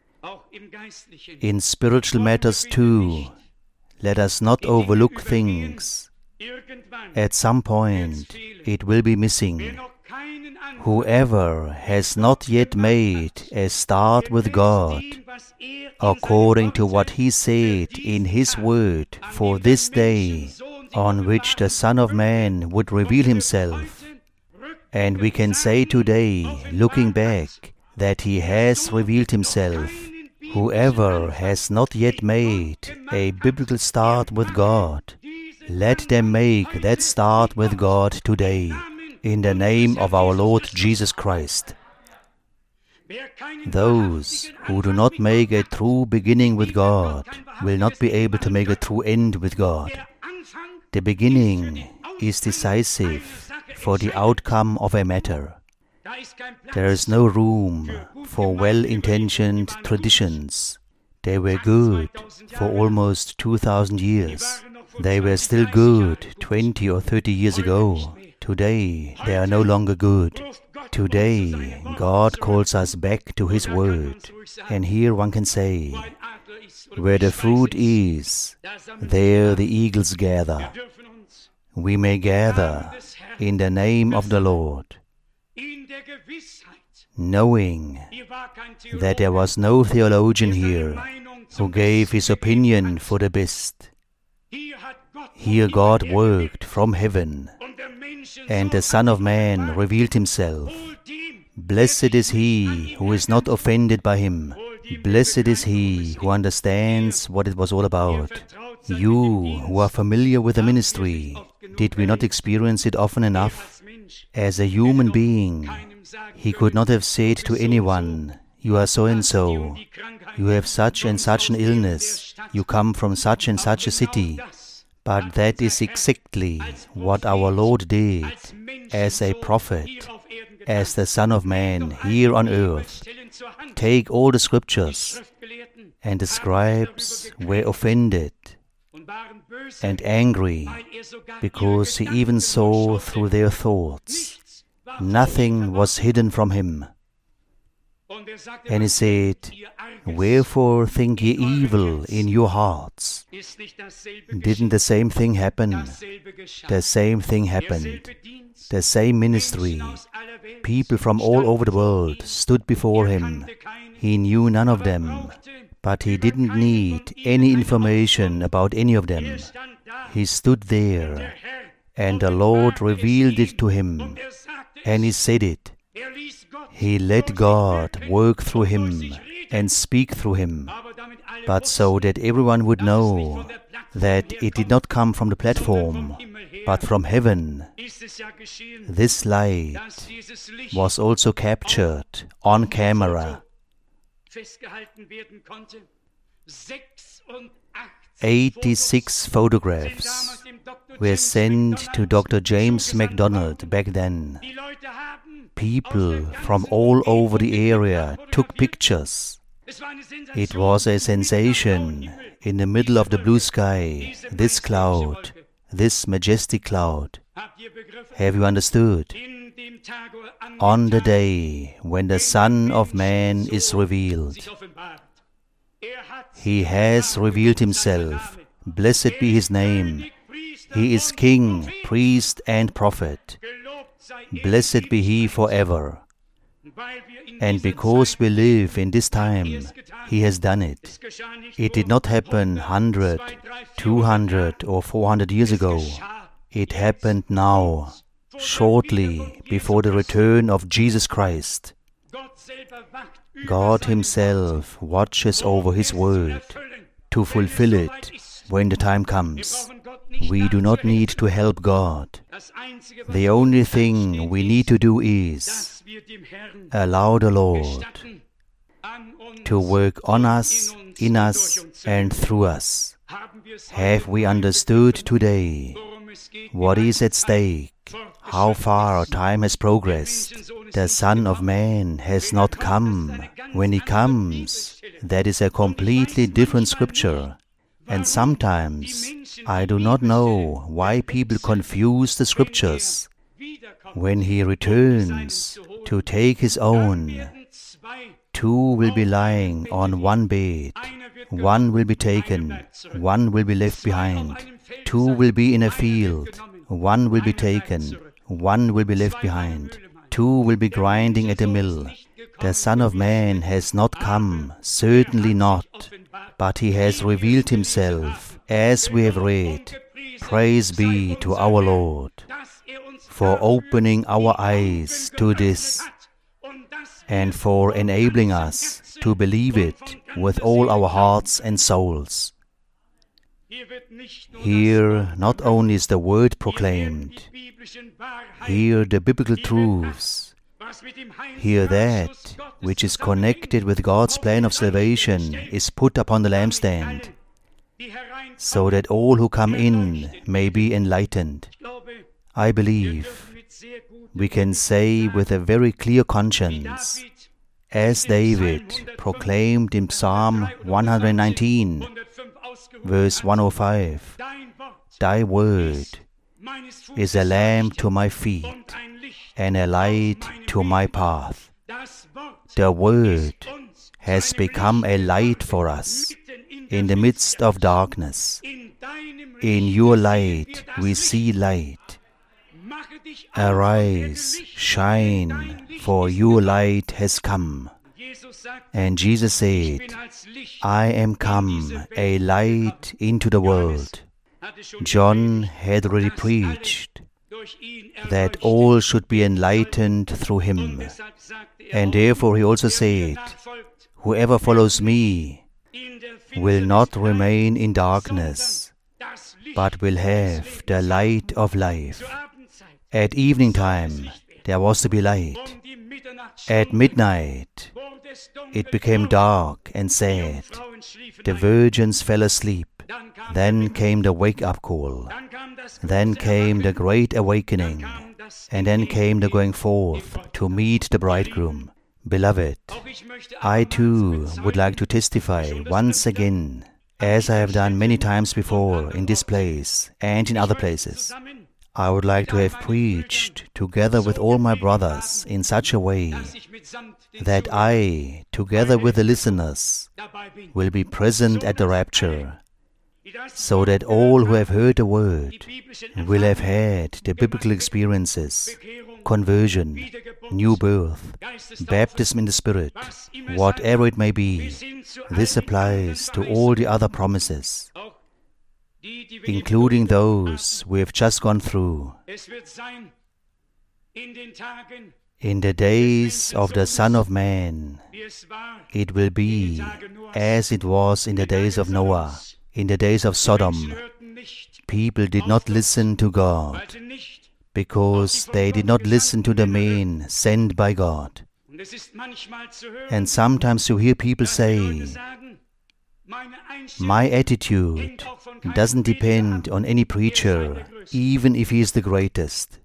In spiritual matters too, let us not overlook things. At some point, it will be missing. Whoever has not yet made a start with God, according to what He said in His Word for this day, on which the Son of Man would reveal Himself, and we can say today, looking back, that He has revealed Himself. Whoever has not yet made a biblical start with God, let them make that start with God today, in the name of our Lord Jesus Christ. Those who do not make a true beginning with God will not be able to make a true end with God. The beginning is decisive for the outcome of a matter. There is no room for well-intentioned traditions. They were good for almost 2,000 years. They were still good 20 or 30 years ago. Today, they are no longer good. Today, God calls us back to His Word. And here one can say, where the fruit is, there the eagles gather. We may gather in the name of the Lord, knowing that there was no theologian here who gave his opinion for the best. Here God worked from heaven, and the Son of Man revealed Himself. Blessed is he who is not offended by Him. Blessed is he who understands what it was all about. You who are familiar with the ministry, did we not experience it often enough? As a human being, He could not have said to anyone, "You are so and so, you have such and such an illness, you come from such and such a city." But that is exactly what our Lord did as a prophet, as the Son of Man here on earth. Take all the scriptures, and the scribes were offended and angry, because He even saw through their thoughts. Nothing was hidden from Him. And He said, "Wherefore think ye evil in your hearts?" Didn't the same thing happen? The same thing happened. The same ministry. People from all over the world stood before Him. He knew none of them, but He didn't need any information about any of them. He stood there, and the Lord revealed it to Him, and He said it. He let God work through Him and speak through Him, but so that everyone would know that it did not come from the platform, but from heaven. This light was also captured on camera. 86 photographs were sent to Dr. James MacDonald back then. People from all over the area took pictures. It was a sensation in the middle of the blue sky, this cloud, this majestic cloud. Have you understood? On the day when the Son of Man is revealed, He has revealed Himself. Blessed be His name. He is King, priest, and prophet. Blessed be He forever. And because we live in this time, He has done it. It did not happen 100, 200, or 400 years ago. It happened now, shortly before the return of Jesus Christ. God Himself watches over His word to fulfill it when the time comes. We do not need to help God. The only thing we need to do is allow the Lord to work on us, in us, and through us. Have we understood today what is at stake? How far our time has progressed? The Son of Man has not come. When He comes, that is a completely different scripture. And sometimes I do not know why people confuse the scriptures. When He returns to take His own, two will be lying on one bed. One will be taken, one will be left behind. Two will be in a field, one will be taken, one will be left behind. Two will be grinding at a mill. The Son of Man has not come, certainly not, but He has revealed Himself, as we have read. Praise be to our Lord for opening our eyes to this and for enabling us to believe it with all our hearts and souls. Here not only is the word proclaimed, here the biblical truths, here that which is connected with God's plan of salvation is put upon the lampstand, so that all who come in may be enlightened. I believe we can say with a very clear conscience, as David proclaimed in Psalm 119, verse 105, Thy word is a lamp to my feet and a light to my path. The word has become a light for us in the midst of darkness. In your light we see light. Arise, shine, for your light has come. And Jesus said, I am come, a light into the world. John had already preached that all should be enlightened through him. And therefore he also said, whoever follows me will not remain in darkness, but will have the light of life. At evening time there was to be light. At midnight it became dark and sad. The virgins fell asleep. Then came the wake-up call. Then came the great awakening. And then came the going forth to meet the bridegroom. Beloved, I too would like to testify once again, as I have done many times before in this place and in other places. I would like to have preached together with all my brothers in such a way that I, together with the listeners, will be present at the rapture, so that all who have heard the word will have had the biblical experiences, conversion, new birth, baptism in the Spirit, whatever it may be. This applies to all the other promises, including those we have just gone through. In the days of the Son of Man, it will be as it was in the days of Noah, in the days of Sodom. People did not listen to God because they did not listen to the men sent by God. And sometimes you hear people say, my attitude doesn't depend on any preacher, even if he is the greatest.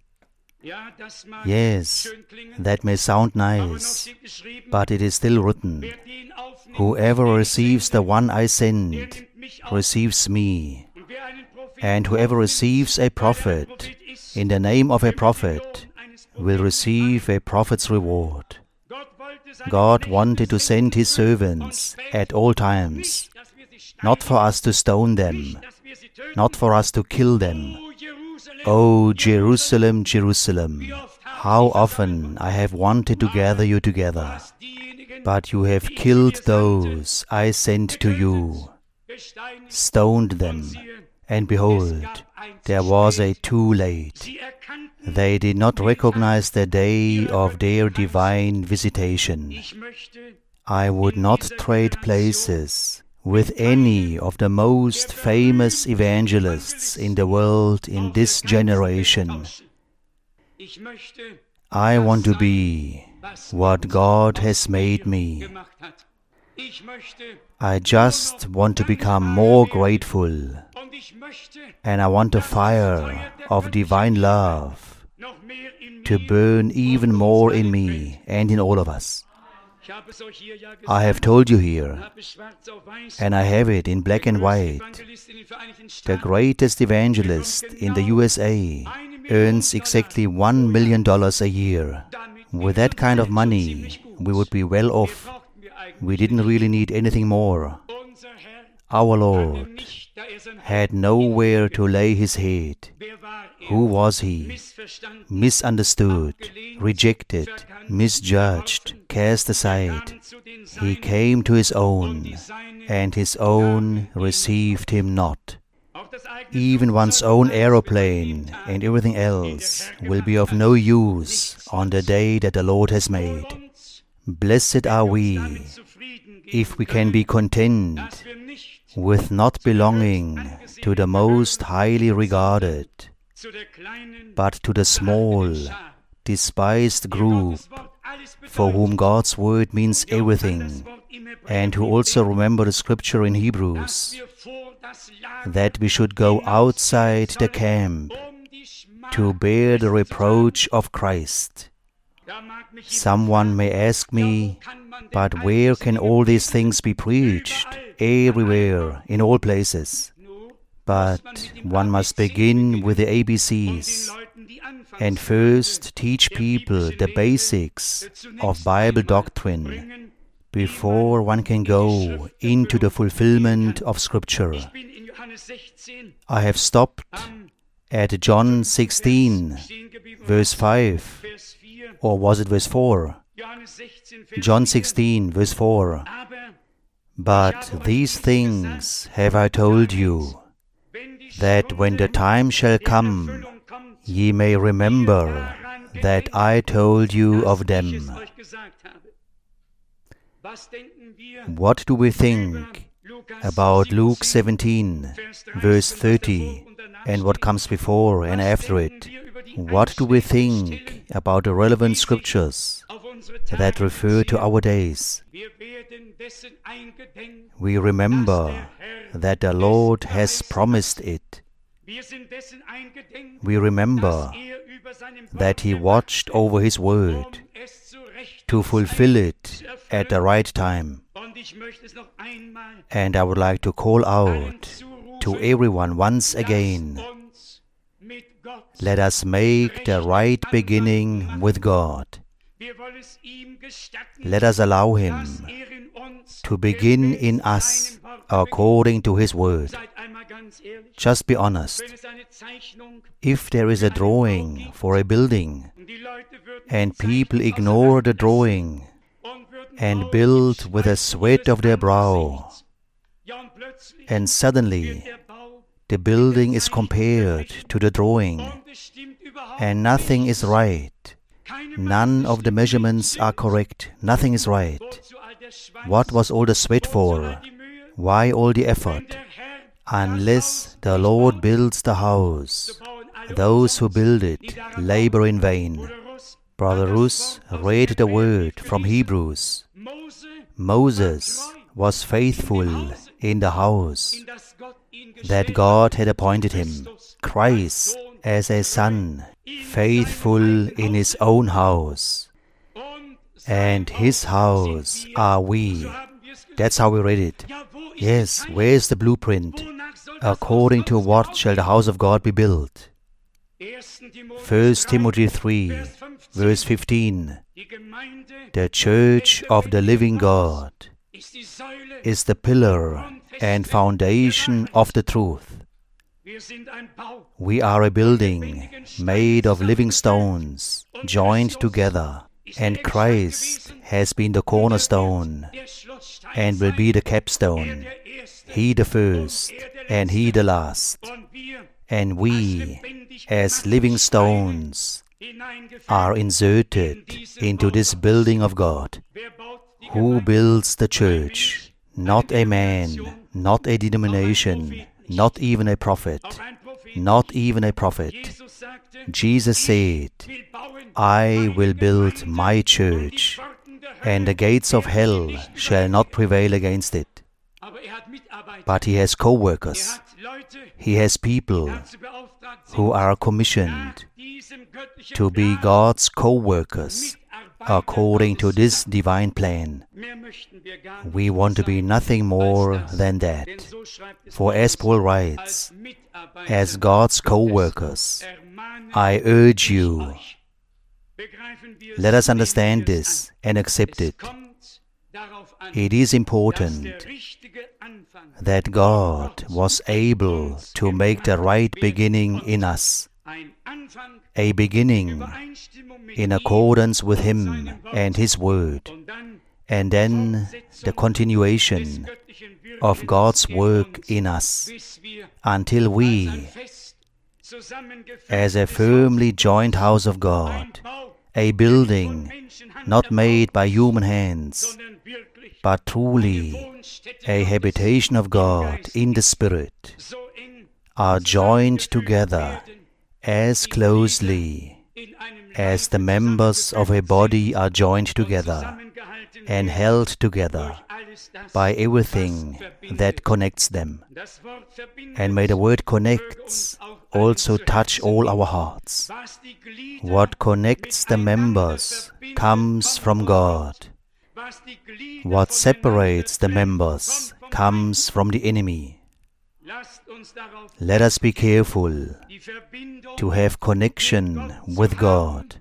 Yes, that may sound nice, but it is still written, whoever receives the one I send receives me, and whoever receives a prophet in the name of a prophet will receive a prophet's reward. God wanted to send His servants at all times, not for us to stone them, not for us to kill them. O Jerusalem, Jerusalem, how often I have wanted to gather you together, but you have killed those I sent to you, stoned them, and behold, there was a too late. They did not recognize the day of their divine visitation. I would not trade places with any of the most famous evangelists in the world in this generation. I want to be what God has made me. I just want to become more grateful, and I want a fire of divine love to burn even more in me and in all of us. I have told you here, and I have it in black and white, the greatest evangelist in the USA earns exactly $1 million a year. With that kind of money, we would be well off. We didn't really need anything more. Our Lord had nowhere to lay his head. Who was he? Misunderstood, rejected, misjudged, cast aside. He came to his own, and his own received him not. Even one's own aeroplane and everything else will be of no use on the day that the Lord has made. Blessed are we if we can be content with not belonging to the most highly regarded, but to the small, despised group for whom God's word means everything, and who also remember the scripture in Hebrews, that we should go outside the camp to bear the reproach of Christ. Someone may ask me, but where can all these things be preached? Everywhere, in all places. But one must begin with the ABCs and first teach people the basics of Bible doctrine before one can go into the fulfillment of Scripture. I have stopped at John 16, verse 5, or was it verse 4? John 16, verse 4. But these things have I told you, that when the time shall come, ye may remember that I told you of them. What do we think about Luke 17, verse 30, and what comes before and after it? What do we think about the relevant scriptures that refer to our days? We remember that the Lord has promised it. We remember that He watched over His word to fulfill it at the right time. And I would like to call out to everyone once again, let us make the right beginning with God. Let us allow Him to begin in us according to His word. Just be honest. If there is a drawing for a building and people ignore the drawing and build with the sweat of their brow, and suddenly the building is compared to the drawing and nothing is right, none of the measurements are correct, nothing is right. What was all the sweat for? Why all the effort? Unless the Lord builds the house, those who build it labor in vain. Brother Rus read the word from Hebrews. Moses was faithful in the house that God had appointed him. Christ as a son, faithful in his own house. And his house are we. That's how we read it. Yes, where's the blueprint? According to what shall the house of God be built? 1 Timothy 3, verse 15. The church of the living God is the pillar and foundation of the truth. We are a building made of living stones, joined together, and Christ has been the cornerstone and will be the capstone. He the first and He the last. And we as living stones are inserted into this building of God. Who builds the church? Not a man, not a denomination, not even a prophet, not even a prophet. Jesus said, I will build my church, and the gates of hell shall not prevail against it. But he has co-workers. He has people who are commissioned to be God's co-workers according to this divine plan. We want to be nothing more than that. For as Paul writes, as God's co-workers, I urge you. Let us understand this and accept it. It is important that God was able to make the right beginning in us, a beginning in accordance with Him and His Word, and then the continuation of God's work in us, until we, as a firmly joined house of God, a building not made by human hands, but truly a habitation of God in the Spirit, are joined together as closely as the members of a body are joined together and held together by everything that connects them. And may the word connects also touch all our hearts. What connects the members comes from God. What separates the members comes from the enemy. Let us be careful to have connection with God.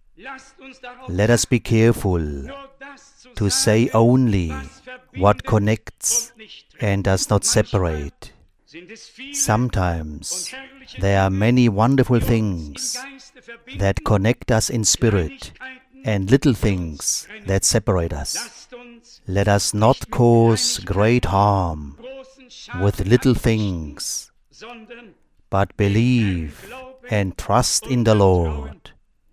Let us be careful to say only what connects and does not separate. Sometimes there are many wonderful things that connect us in spirit and little things that separate us. Let us not cause great harm with little things, but believe and trust in the Lord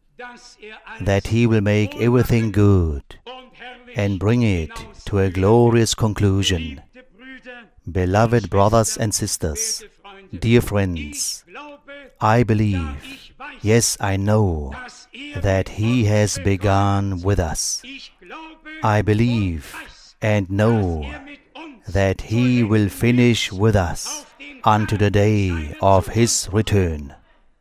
that He will make everything good and bring it to a glorious conclusion. Beloved brothers and sisters, dear friends, I believe, yes, I know that He has begun with us. I believe and know that He will finish with us unto the day of His return.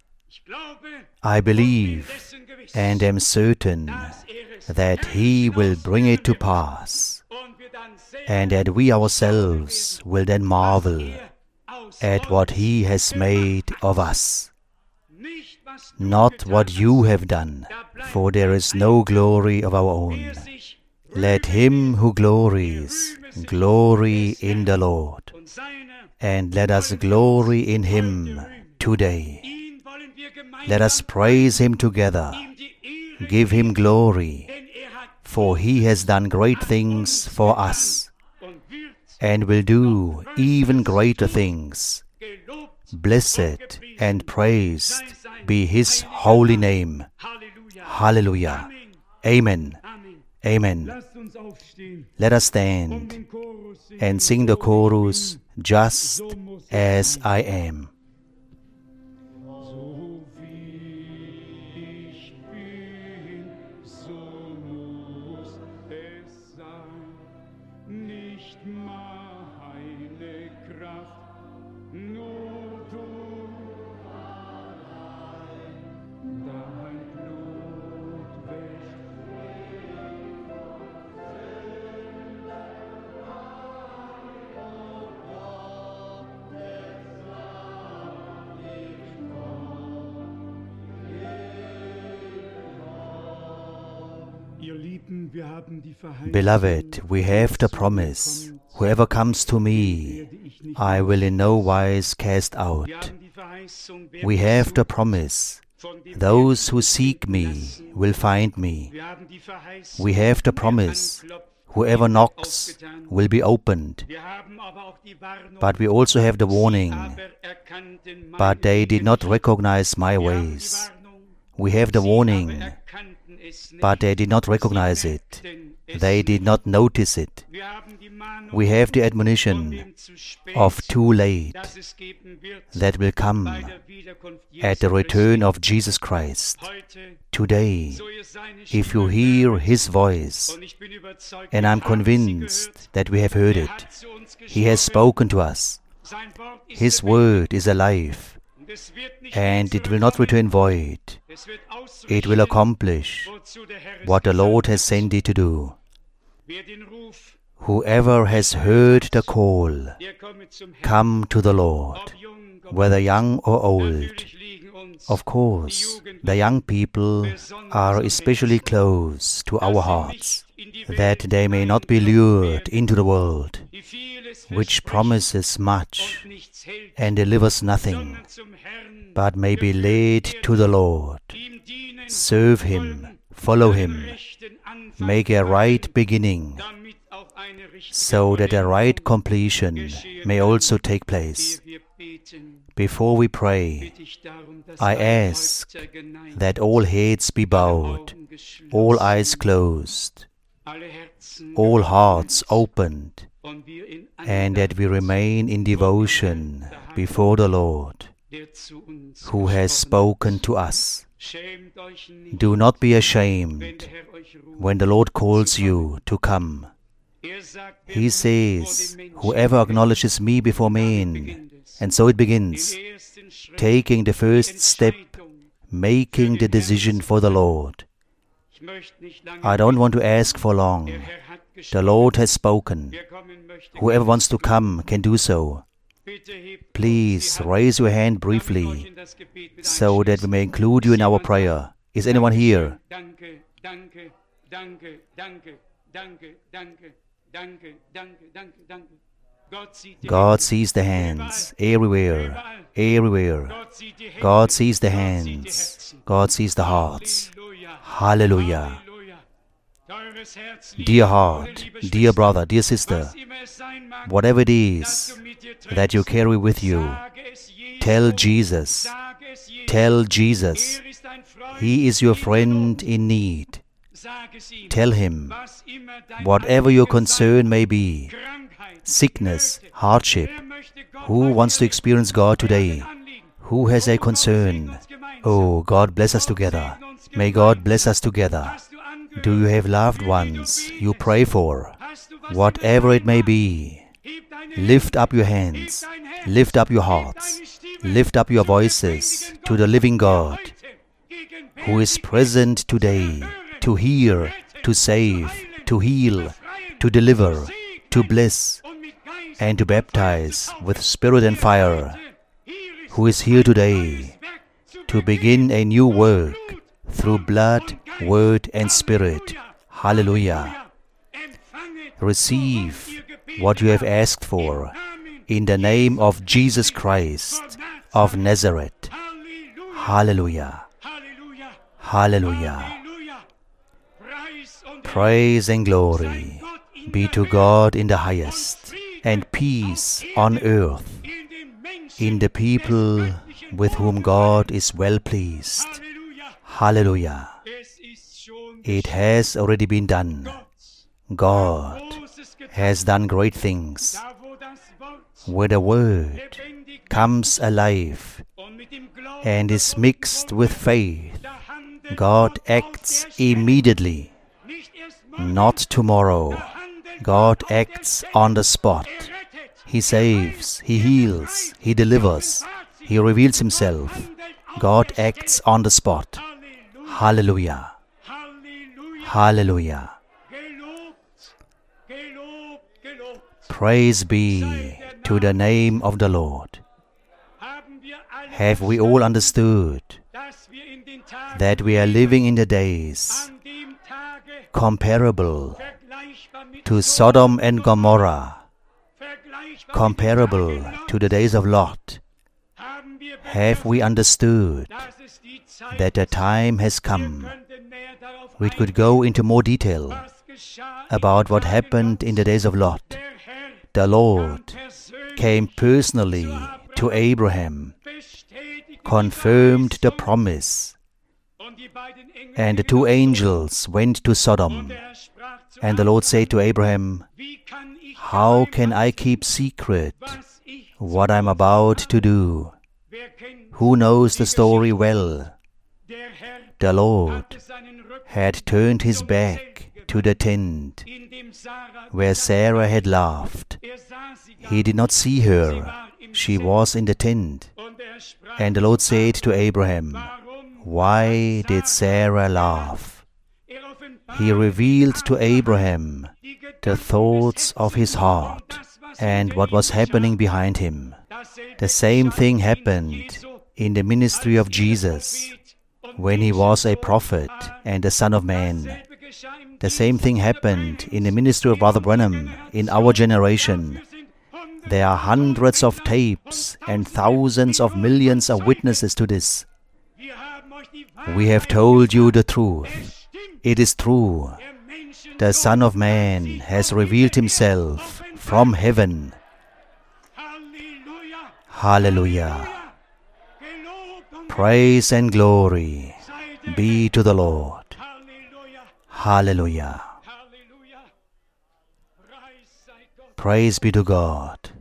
I believe and am certain that He will bring it to pass, and that we ourselves will then marvel at what He has made of us. Not what you have done, for there is no glory of our own. Let him who glories glory in the Lord, and let us glory in Him today. Let us praise Him together, give Him glory, for He has done great things for us, and will do even greater things. Blessed and praised be His holy name. Hallelujah. Amen. Amen. Let us stand and sing the chorus, Just as I Am. Beloved, we have the promise, whoever comes to me, I will in no wise cast out. We have the promise, those who seek me will find me. We have the promise, Whoever knocks will be opened. But we also have the warning, but they did not recognize my ways. We have the warning, but they did not recognize it. They did not notice it. We have the admonition of too late that will come at the return of Jesus Christ. Today, if you hear His voice, and I'm convinced that we have heard it, He has spoken to us. His word is alive, and it will not return void. It will accomplish what the Lord has sent it to do. Whoever has heard the call, come to the Lord, whether young or old. Of course, the young people are especially close to our hearts, that they may not be lured into the world, which promises much and delivers nothing, but may be led to the Lord. Serve Him, follow Him, make a right beginning, so that a right completion may also take place. Before we pray, I ask that all heads be bowed, all eyes closed, all hearts opened, and that we remain in devotion before the Lord, who has spoken to us. Do not be ashamed when the Lord calls you to come. He says, whoever acknowledges me before men, and so it begins, taking the first step, making the decision for the Lord. I don't want to ask for long. The Lord has spoken. Whoever wants to come can do so. Please raise your hand briefly, so that we may include you in our prayer. Is anyone here? God sees the hands everywhere, everywhere. God sees the hands. God sees the hearts. Hallelujah. Dear heart, dear brother, dear sister, whatever it is that you carry with you, tell Jesus. Tell Jesus. He is your friend in need. Tell Him, whatever your concern may be, sickness, hardship, who wants to experience God today? Who has a concern? Oh, God bless us together. May God bless us together. Do you have loved ones you pray for? Whatever it may be, lift up your hands, lift up your hearts, lift up your voices to the living God, who is present today to hear, to save, to heal, to deliver, to bless, and to baptize with spirit and fire, who is here today to begin a new work through blood, word, and spirit. Hallelujah. Receive what you have asked for in the name of Jesus Christ of Nazareth. Hallelujah. Hallelujah. Praise and glory be to God in the highest, and peace on earth in the people with whom God is well pleased. Hallelujah. It has already been done. God has done great things. Where the Word comes alive and is mixed with faith, God acts immediately, not tomorrow. God acts on the spot. He saves, He heals, He delivers, He reveals Himself. God acts on the spot. Hallelujah. Hallelujah. Praise be to the name of the Lord. Have we all understood that we are living in the days comparable to Sodom and Gomorrah, comparable to the days of Lot? Have we understood that the time has come? We could go into more detail. about what happened in the days of Lot. The Lord came personally to Abraham, confirmed the promise, and the two angels went to Sodom. And the Lord said to Abraham, "How can I keep secret what I'm about to do?" Who knows the story well? The Lord had turned his back to the tent where Sarah had laughed. He did not see her. She was in the tent. And the Lord said to Abraham, "Why did Sarah laugh?" He revealed to Abraham the thoughts of his heart and what was happening behind him. The same thing happened in the ministry of Jesus when he was a prophet and the Son of Man. The same thing happened in the ministry of Brother Branham in our generation. There are hundreds of tapes and thousands of millions of witnesses to this. We have told you the truth. It is true. The Son of Man has revealed himself from heaven. Hallelujah. Praise and glory be to the Lord. Hallelujah. Praise be to God.